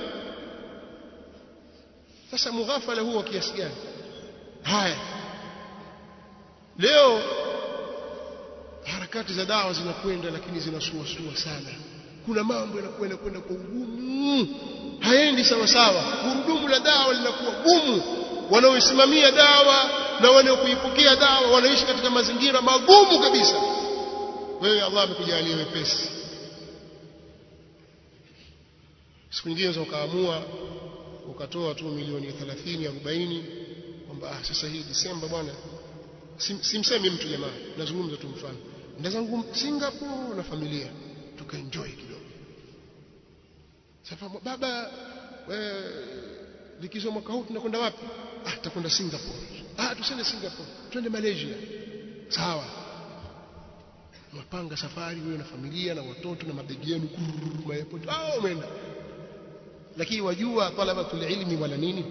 Sasa mughafala huo kiasi gani? Haya, leo harakati za dawa zinakwenda, lakini zinasuasua sana. Kuna mambo yanakwenda kwa ugumu, haendi sawa sawa. Gurudumu la dawa linakuwa gumu, wanaoisimamia dawa na wanaokuipokea dawa wanaishi katika mazingira magumu kabisa. Wewe Allah amekujalia wepesi, siku nyingine ukaamua ukatoa tu milioni 30 40 kwamba sasa hii Disemba bwana, simsemi mtu jamaa, nazungumza tu mfano, nenda zangu Singapore na familia tukaenjoy kidogo. Sasa baba, likizo mwaka huu tunakwenda wapi? Tutakwenda Singapore. Tusende Singapore, twende Malaysia. Sawa, mapanga safari wewe na familia na watoto na mabegi yenu airport, umeenda. Lakini wajua talabatul ilmi wala nini?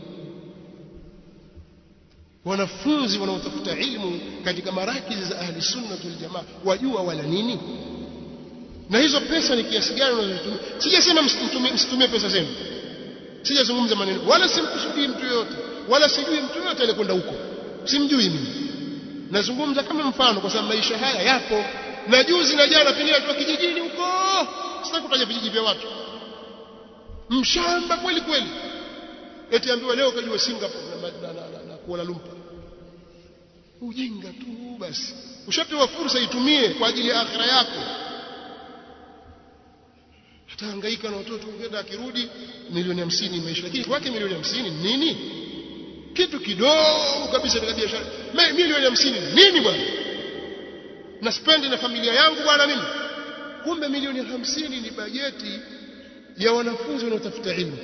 Wanafunzi wanaotafuta ilmu katika marakizi za ahli sunna wal jamaa wajua wala nini? Na hizo pesa ni kiasi gani unazotumia? Sijasema msitumie pesa zenu, sijazungumza maneno, wala simkusudii mtu yote, wala sijui mtu yote alikwenda huko, simjui mimi. Nazungumza kama mfano, kwa sababu maisha haya yapo. Na juzi na jana pengine watu kijijini huko, sitaki kutaja vijiji vya watu, mshamba kweli kweli, eti ambiwa leo kajua Singapore na Kuala Lumpur. Ujinga tu basi. Ushapewa fursa, itumie kwa ajili ya akhira yako. Hatahangaika na watoto, ungenda akirudi milioni 50 imeisha, lakini kwake milioni 50 nini? Kitu kidogo kabisa katika biashara. Milioni 50 nini bwana? Na spend na familia yangu bwana mimi. Kumbe milioni 50 ni bajeti ya wanafunzi wanaotafuta elimu.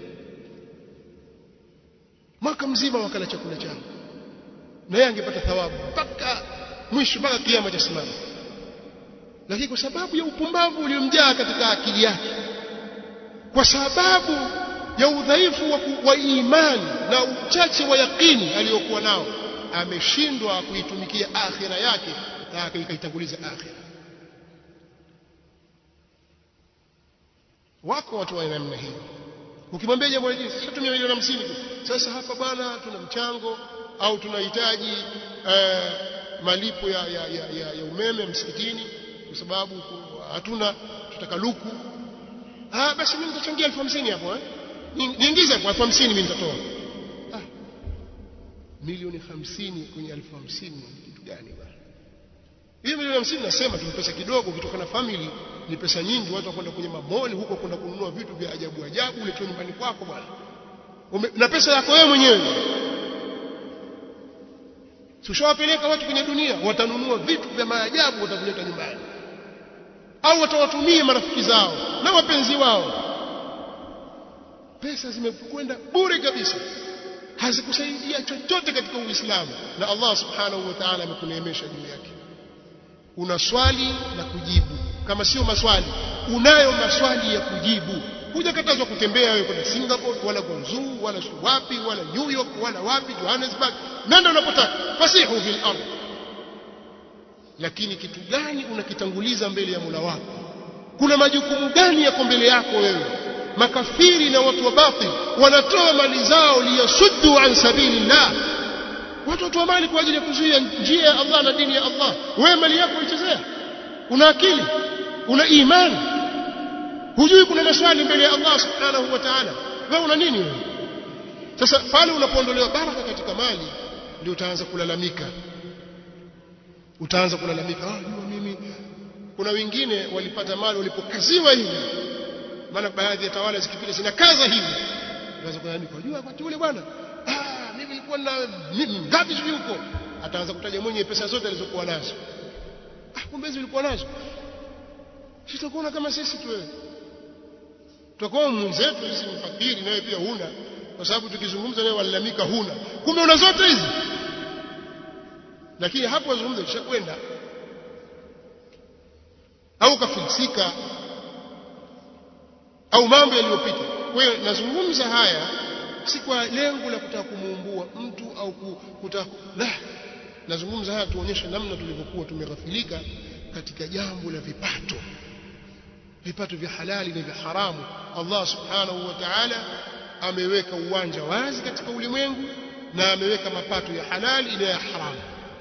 Mwaka mzima wakala chakula chao, na yeye angepata thawabu mpaka mwisho, mpaka kiyama cha simama. Lakini kwa sababu ya upumbavu uliomjaa katika akili yake, kwa sababu ya udhaifu wa imani na uchache wa yakini aliyokuwa nao, ameshindwa kuitumikia akhira yake, akaitanguliza akhira. Wako watu wa namna hiyo. Ukimwambia jambo hili, sasa tumia milioni 50 sasa hapa bwana, tuna mchango au tunahitaji malipo ya umeme msikitini kwa sababu hatuna, tutaka luku. Basi mimi nitachangia 50,000 hapo, niingize hapo 50,000 mimi nitatoa. Milioni 50 kwenye 50,000 ni kitu gani bwana? Hiyo milioni 50 nasema tu pesa kidogo, kutoka na family ni pesa nyingi. Watu wakwenda kwenye mamoli huko kwenda kununua vitu vya ajabu ajabu, uletwe nyumbani kwako bwana, na pesa yako wewe mwenyewe. Ushawapeleka watu kwenye dunia, watanunua vitu vya maajabu, watavileta nyumbani. au watawatumia marafiki zao na wapenzi wao. Pesa zimekwenda bure kabisa, hazikusaidia chochote katika Uislamu, na Allah subhanahu wa ta'ala amekuneemesha juu yake. Una swali na kujibu, kama sio maswali unayo maswali ya kujibu. Hujakatazwa kutembea wewe kwenda Singapore wala Guangzhou wala wapi wala New York wala wapi Johannesburg, nenda unapotaka, fasihu fil ardh. Lakini kitu gani unakitanguliza mbele ya Mola wako? Kuna majukumu gani yako mbele yako wewe? Makafiri na watu wa batil wanatoa mali zao liyasuddu an sabilillah. Watu watoa mali kwa ajili ya kuzuia njia ya Allah na dini ya Allah. Wewe mali yako uichezea? Una akili? Una imani? Hujui kuna maswali mbele ya Allah subhanahu wa ta'ala? Wewe una nini wewe? Sasa pale unapoondolewa baraka katika mali, ndio utaanza kulalamika. Utaanza kulalamika, jua mimi. Kuna wengine walipata mali walipokaziwa hivi, maana baadhi ya tawala zikipita zinakaza hivi, unaweza kulalamika, jua wakati ule bwana, mimi nilikuwa na ngapi sijui huko. Ataanza kutaja mwenye pesa zote alizokuwa nazo. Kumbe hizo ulikuwa nazo. Sitakuona kama sisi tu wewe. Tutakuwa mwenzetu sisi mfakiri, nawe pia huna, kwa sababu tukizungumza nawe walalamika huna. Kumbe una zote hizi. Lakini hapo wazungumza kishakwenda, au kafilisika, au mambo yaliyopita. Kwa hiyo nazungumza haya si kwa lengo la kutaka kumuumbua mtu au kutaka nazungumza haya tuonyeshe namna tulivyokuwa tumeghafilika katika jambo la vipato vya halali na vya haramu. Allah subhanahu wa ta'ala ameweka uwanja wazi katika ulimwengu na ameweka mapato ya halali na ya haramu.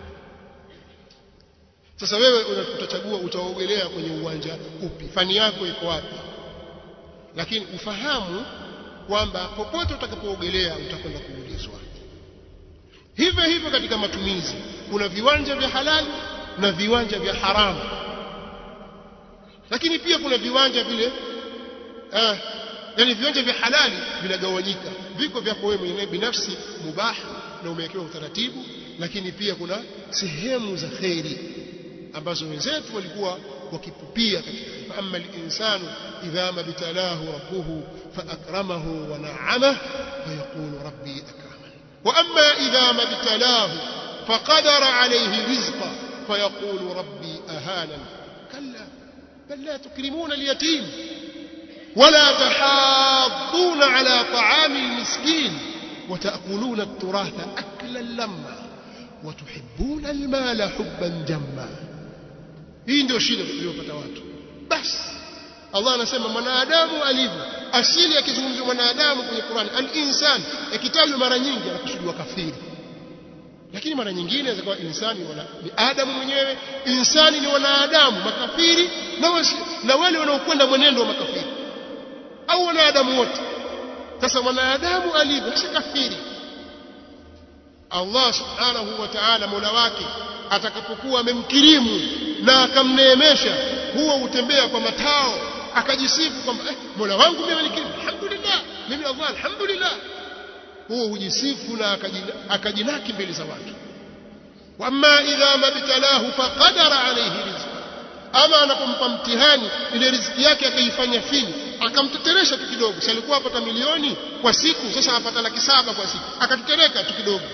Sasa wewe utachagua utaogelea kwenye uwanja upi, fani yako iko wapi. Lakini ufahamu kwamba popote utakapoogelea utakwenda kuulizwa. Hivyo hivyo katika matumizi, kuna viwanja vya halali na viwanja vya haramu. Lakini pia kuna viwanja vile yani viwanja vya halali vinagawanyika. Viko vyako wewe mwenyewe binafsi mubah na umewekewa utaratibu, lakini pia kuna sehemu za khairi ambazo wenzetu walikuwa wakipupia katika. Amma al-insanu idha mabtalahu rabbuhu fa akramahu wa na'amahu fa yaqulu rabbi akraman, wa amma idha mabtalahu fa qadara alayhi rizqa fa yaqulu rabbi ahanan. kalla bal la tukrimuna al-yatim ولا تحاضون على طعام المسكين وتأكلون التراث أكلا لما وتحبون المال حبا جما. hii ndio shida iliyopata watu. Basi Allah anasema mwanadamu alivyo asili. Akizungumzwa mwanadamu kwenye Qur'an, al-insan ikitajwa mara nyingi anakusudiwa kafiri, lakini mara nyingine inaweza kuwa insani ni Adamu mwenyewe. Insani ni wanadamu makafiri na wale wanaokwenda mwenendo wa makafiri, au wanadamu wote. Sasa mwanadamu alivyo si kafiri. Allah subhanahu wa ta'ala Mola wake atakapokuwa amemkirimu na akamneemesha, huwa utembea kwa matao akajisifu kwamba Mola wangu mimi amenikirimu, alhamdulillah, mimi Allah alhamdulillah. Huwa hujisifu na akajinaki mbele za watu. Wama idha mabtalahu faqadara alayhi rizqa, ama anapompa mtihani ile riziki yake akaifanya finyu, akamteteresha tu kidogo. Si alikuwa apata milioni kwa siku, sasa apata 700,000 kwa siku, akatetereka tu kidogo,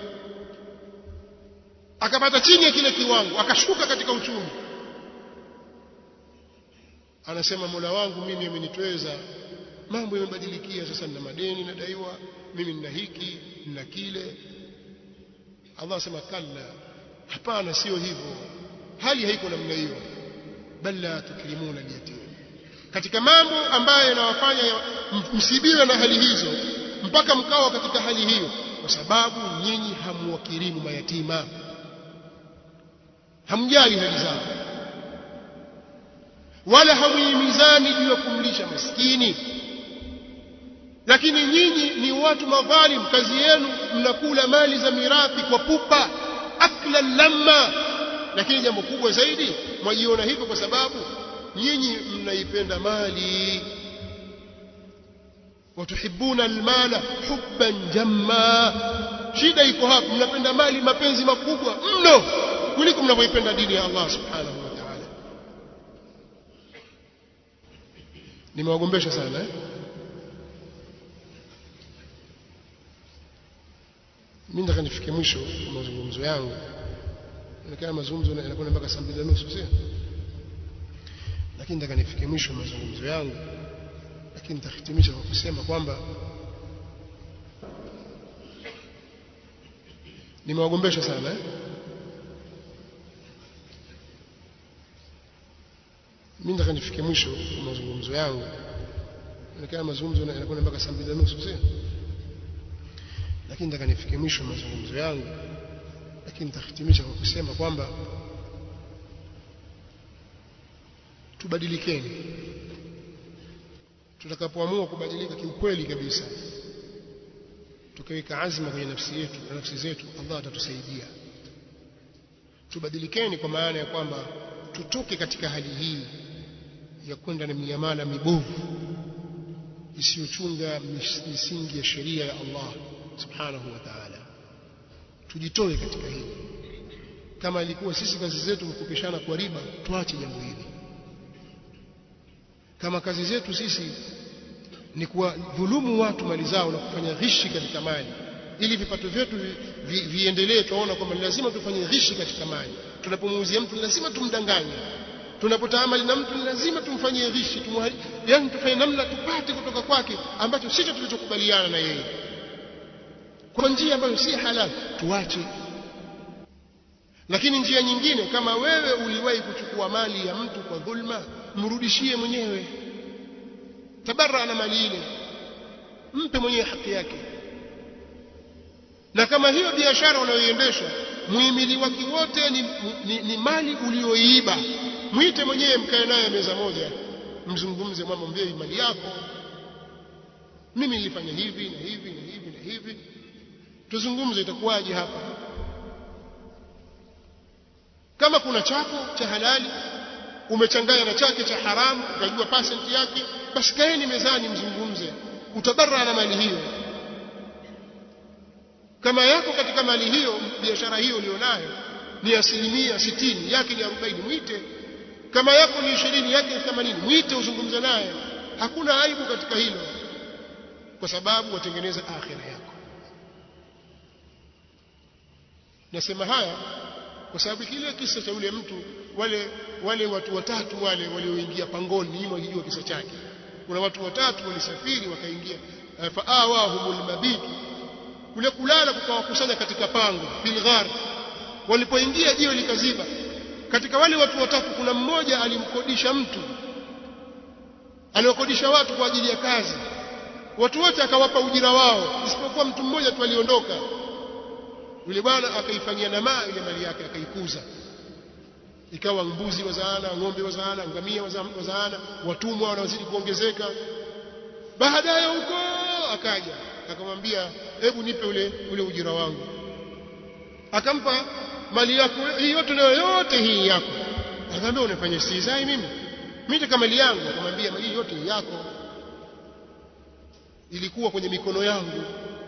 akapata chini ya kile kiwango, akashuka katika uchumi. Anasema Mola wangu mimi amenitweza, mambo yamebadilikia, sasa nina madeni nadaiwa, mimi nina hiki nina kile. Allah asema kalla, hapana, sio hivyo, hali haiko namna hiyo. Bal la tukrimuna al-yatim. Katika mambo ambayo yanawafanya msibiwe na hali hizo mpaka mkawa katika hali hiyo, kwa sababu nyinyi hamwakirimu mayatima, hamjali hali zao, wala hamuhimizani juu ya kumlisha maskini. Lakini nyinyi ni watu madhalim, kazi yenu mnakula mali za mirathi kwa pupa, akla lamma. Lakini jambo kubwa zaidi, mwajiona hivyo kwa sababu nyinyi mnaipenda mali. Watuhibbuna almala hubban jamma. Shida iko hapo, mnapenda mali mapenzi makubwa mno kuliko mnavyoipenda dini ya Allah subhanahu wa ta'ala. Nimewagombesha sana Mimi nataka nifike mwisho wa mazungumzo yangu. Inakaa mazungumzo yanakwenda mpaka saa 2:30 sio? Lakini nataka nifike mwisho wa mazungumzo yangu. Lakini nitahitimisha kwa kusema kwamba nimewagombesha sana Mimi nataka nifike mwisho wa mazungumzo yangu. Inakaa mazungumzo yanakwenda mpaka saa 2:30 sio? Lakini nataka nifike mwisho wa mazungumzo yangu. Lakini nitahitimisha kwa kusema kwamba tubadilikeni. Tutakapoamua kubadilika kiukweli kabisa, tukaweka azma kwenye nafsi yetu na nafsi zetu, Allah atatusaidia. Tubadilikeni kwa maana ya kwamba tutoke katika hali hii ya kwenda na miamala mibovu isiyochunga misingi ya sheria ya Allah subhanahu wa ta'ala. Tujitoe katika hili. Kama ilikuwa sisi kazi zetu kukopeshana kwa riba, tuache jambo hili. Kama kazi zetu sisi ni kuwadhulumu watu mali zao na kufanya ghishi katika mali ili vipato vyetu viendelee, tunaona kwamba lazima tufanye ghishi katika mali. Tunapomuuzia mtu lazima tumdanganye. Tunapotaamali na mtu lazima tumfanyie ghishi, yani tufanye namna tupate kutoka kwake ambacho sisi tulichokubaliana na yeye kwa njia ambayo si halali, tuache. Lakini njia nyingine, kama wewe uliwahi kuchukua mali ya mtu kwa dhulma, mrudishie mwenyewe. Tabarra na mali ile, mpe mwenyewe haki yake. Na kama hiyo biashara unayoiendesha muhimili wake wote ni mali ulioiiba, muite mwenyewe, mkae naye meza moja, mzungumze, mwambie mali yako, mimi nilifanya hivi na hivi na hivi na hivi, tuzungumze itakuwaje hapa. Kama kuna chako cha halali umechanganya na chake cha haramu, ukajua percent yake, basi kaeni mezani mzungumze, utabarra na mali hiyo. Kama yako katika mali hiyo, biashara hiyo ulionayo ni 60%, yake ni 40, muite. Kama yako ni 20, yake ni 80, muite, uzungumze naye. Hakuna aibu katika hilo, kwa sababu watengeneza akhira yako. Nasema haya kwa sababu kile kisa cha yule mtu, wale watu watatu wale walioingia pangoni, nyinyi mnajua kisa chake. Kuna watu watatu walisafiri wakaingia, faawahumul mabit, kule kulala kukawakusanya katika pango fil ghar. Walipoingia jiwe likaziba. Katika wale watu watatu kuna mmoja alimkodisha mtu, aliokodisha watu kwa ajili ya kazi. Watu wote akawapa ujira wao, isipokuwa mtu mmoja tu aliondoka. Yule bwana akaifanyia namaa ile mali yake, akaikuza, ikawa mbuzi wazaana, ng'ombe wazaana, ngamia wazaana, watumwa wanazidi kuongezeka. Baadaye huko akaja akamwambia, hebu nipe ule ujira wangu. Akampa mali yako hii yote, na yote hii yako. Akamwambia, unafanya istihzai mimi nataka mali yangu. Akamwambia, hii yote yako, ilikuwa kwenye mikono yangu.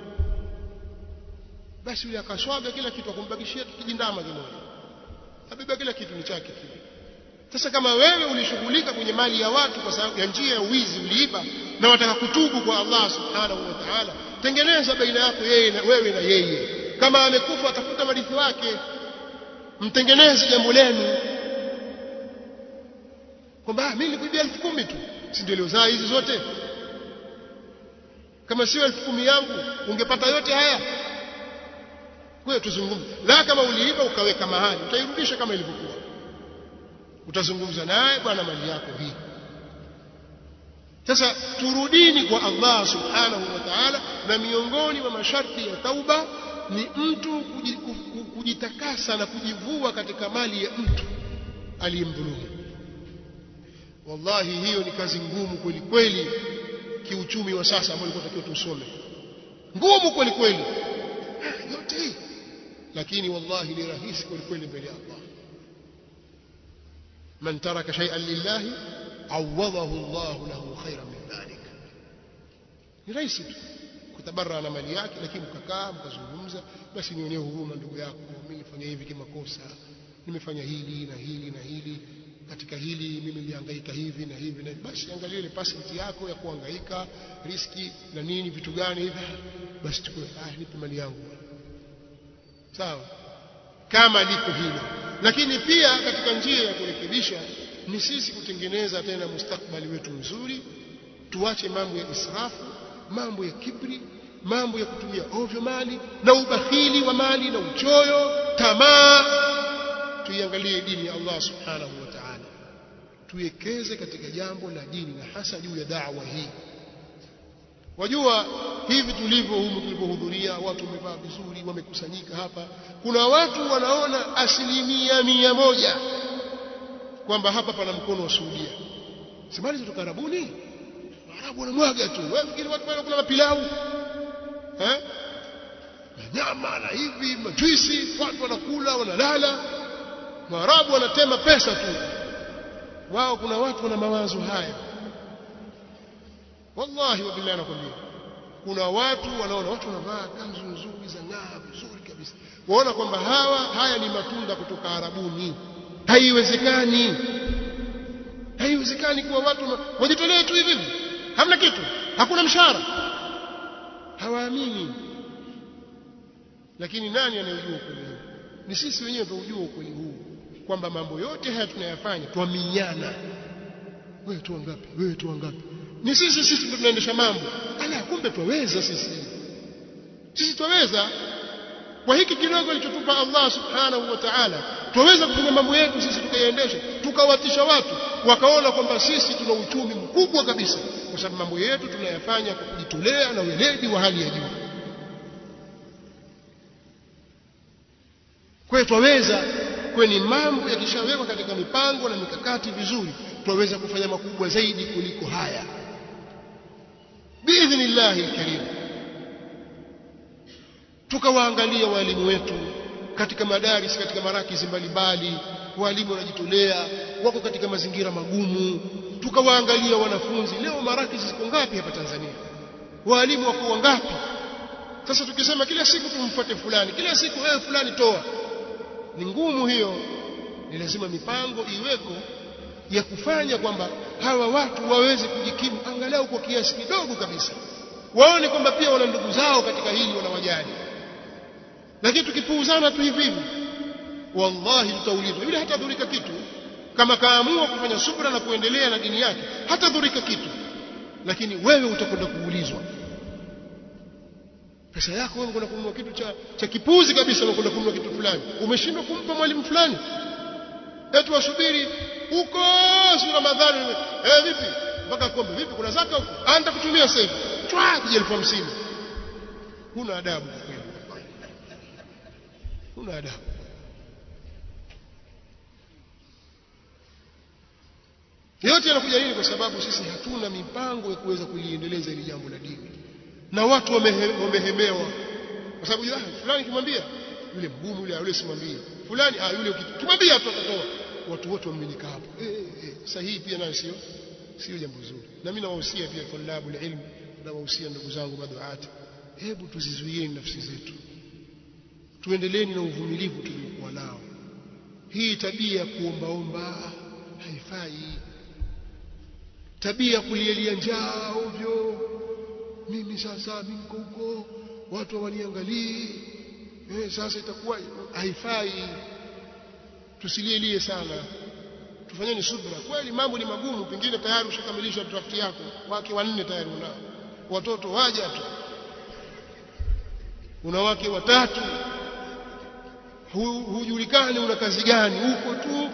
Basi yule akaswaga kila kitu, akumbakishia kijindama kimoja, abeba kila kitu ni chake kile. Sasa kama wewe ulishughulika kwenye mali ya watu kwa sababu ya njia ya uwizi, uliiba, na wataka kutubu kwa Allah subhanahu wa ta'ala, tengeneza baina yako wewe na yeye. Kama amekufa atafuta warithi wake, mtengeneze jambo lenu, kwamba mimi nilikuibia 10,000 tu, si ndio leo hizi zote? Kama sio 10,000 yangu ungepata yote haya? Kwa hiyo tuzungumze. La, kama uliiba ukaweka mahali, utairudisha kama ilivyokuwa. Utazungumza naye, bwana mali yako hii. Sasa turudini kwa Allah subhanahu wa ta'ala, na miongoni mwa masharti ya tauba ni mtu kujitakasa na kujivua katika mali ya mtu aliyemdhulumu. Wallahi hiyo ni kazi ngumu kweli kweli kiuchumi wa sasa ambao tunatakiwa tusome. Ngumu kweli kweli. Yote hii, lakini wallahi ni rahisi kweli kweli mbele ya Allah. Man taraka shay'an lillahi awadahu Allah lahu khayran min dhalik. Ni rahisi kutabarra na mali yake, lakini mkakaa mkazungumza, basi nionee huruma ndugu yako, mimi nilifanya hivi kimakosa, nimefanya hili na hili na hili katika katika hili mimi nihangaika hivi na hivi, na basi angalia ile percent yako ya kuhangaika, riski na nini, vitu gani hivi, basi chukua, nipe mali yangu. Sawa, kama liko hilo. Lakini pia katika njia ya kurekebisha ni sisi kutengeneza tena mustakbali wetu mzuri, tuache mambo ya israfu, mambo ya kibri, mambo ya kutumia ovyo mali na ubakhili wa mali na uchoyo, tamaa. Tuiangalie dini ya Allah subhanahu wa ta'ala, tuwekeze katika jambo la dini, na hasa juu ya da'wa hii. Wajua hivi tulivyo humu, tulipohudhuria, watu wamevaa vizuri, wamekusanyika hapa, kuna watu wanaona 100% kwamba hapa pana mkono wa Saudia. Simali kutoka Arabuni, Waarabu wanamwaga tu. Wewe fikiri watu wanakula mapilau nyama na hivi majuisi, watu wanakula wanalala, Waarabu wanatema pesa tu. Wao kuna watu wana mawazo haya, wallahi wa billahi nakwambia. Kuna watu wanaona watu wanavaa kanzu nzuri za ng'aa vizuri kabisa, waona kwamba haya ni matunda kutoka Arabuni. Haiwezekani, haiwezekani kuwa watu wajitolee tu hivi, hamna kitu, hakuna mshahara, hawaamini. Lakini nani anayejua ukweli huu? Ni sisi wenyewe tunajua ukweli huu, kwamba mambo yote haya tunayafanya tuaminyana. Wewe tu wangapi, wewe tu wangapi, ni sisi ndio tunaendesha mambo. Kumbe twaweza sisi twaweza. Kwa hiki kidogo alichotupa Allah subhanahu wa ta'ala, twaweza kufanya mambo yetu sisi tukayaendesha, tukawatisha watu wakaona kwamba sisi tuna uchumi mkubwa kabisa, kwa sababu mambo yetu tunayafanya kwa kujitolea na weledi wa hali ya juu. Kwa hiyo twaweza, kwani mambo yakishawekwa katika mipango na mikakati vizuri, twaweza kufanya makubwa zaidi kuliko haya biidhnillahi alkarim. Tukawaangalia walimu wetu katika madaris, katika marakizi mbalimbali, walimu wanajitolea, wako katika mazingira magumu. Tukawaangalia wanafunzi, leo marakizi ziko ngapi hapa Tanzania, walimu wako wangapi? Sasa tukisema kila siku tumfuate fulani, kila siku wewe fulani toa, ni ngumu hiyo. Ni lazima mipango iweko ya kufanya kwamba hawa watu waweze kujikimu angalau kwa kiasi kidogo kabisa, waone kwamba pia wana ndugu zao katika hili wanawajali. Lakini tukipuuzana tu hivi hivi, wallahi tutaulizwa. Yule hatadhurika kitu, kama kaamua kufanya subra na kuendelea na dini yake hatadhurika kitu, lakini wewe utakwenda kuulizwa. Pesa yako wewe unakwenda kununua kitu cha kipuzi kabisa, unakwenda kununua kitu fulani, umeshindwa kumpa mwalimu fulani, eti wasubiri huko si Ramadhani, vipi mpaka kombe, vipi kuna zaka huko, anta kutumia sasa hivi chwa 50,000. Huna adabu kweli, huna adabu. Yote yanakuja nini? Kwa sababu sisi hatuna mipango ya kuweza kuliendeleza ile jambo la dini, na watu wamehemewa. Kwa sababu fulani kimwambia yule mgumu, yule simwambie fulani, yule ukimwambia tu atatoa. Watu wote wameminika hapo. Sahihi pia nayo sio jambo zuri. Na mimi nawahusia pia tulabu ilmu, na wahusia ndugu zangu maduati, hebu tuzizuieni nafsi zetu, tuendeleeni na uvumilivu tuliokuwa nao. Hii tabia ya kuombaomba haifai, tabia kulielia njaa ovyo, mimi sasa mimi niko huko, watu hawaniangalii, sasa itakuwa haifai. Tusilielie sana, tufanyeni subra. Kweli mambo ni magumu, pengine tayari ushakamilisha draft yako, wake 4 tayari unao, watoto waja tu, una wake 3, hujulikani una kazi gani, huko tu.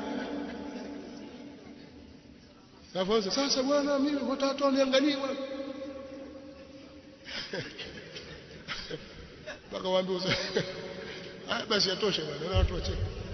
Sasa bwana mimi watoto waniangalie bwana, mpaka waambie basi yatosha bwana, na watu wacheke.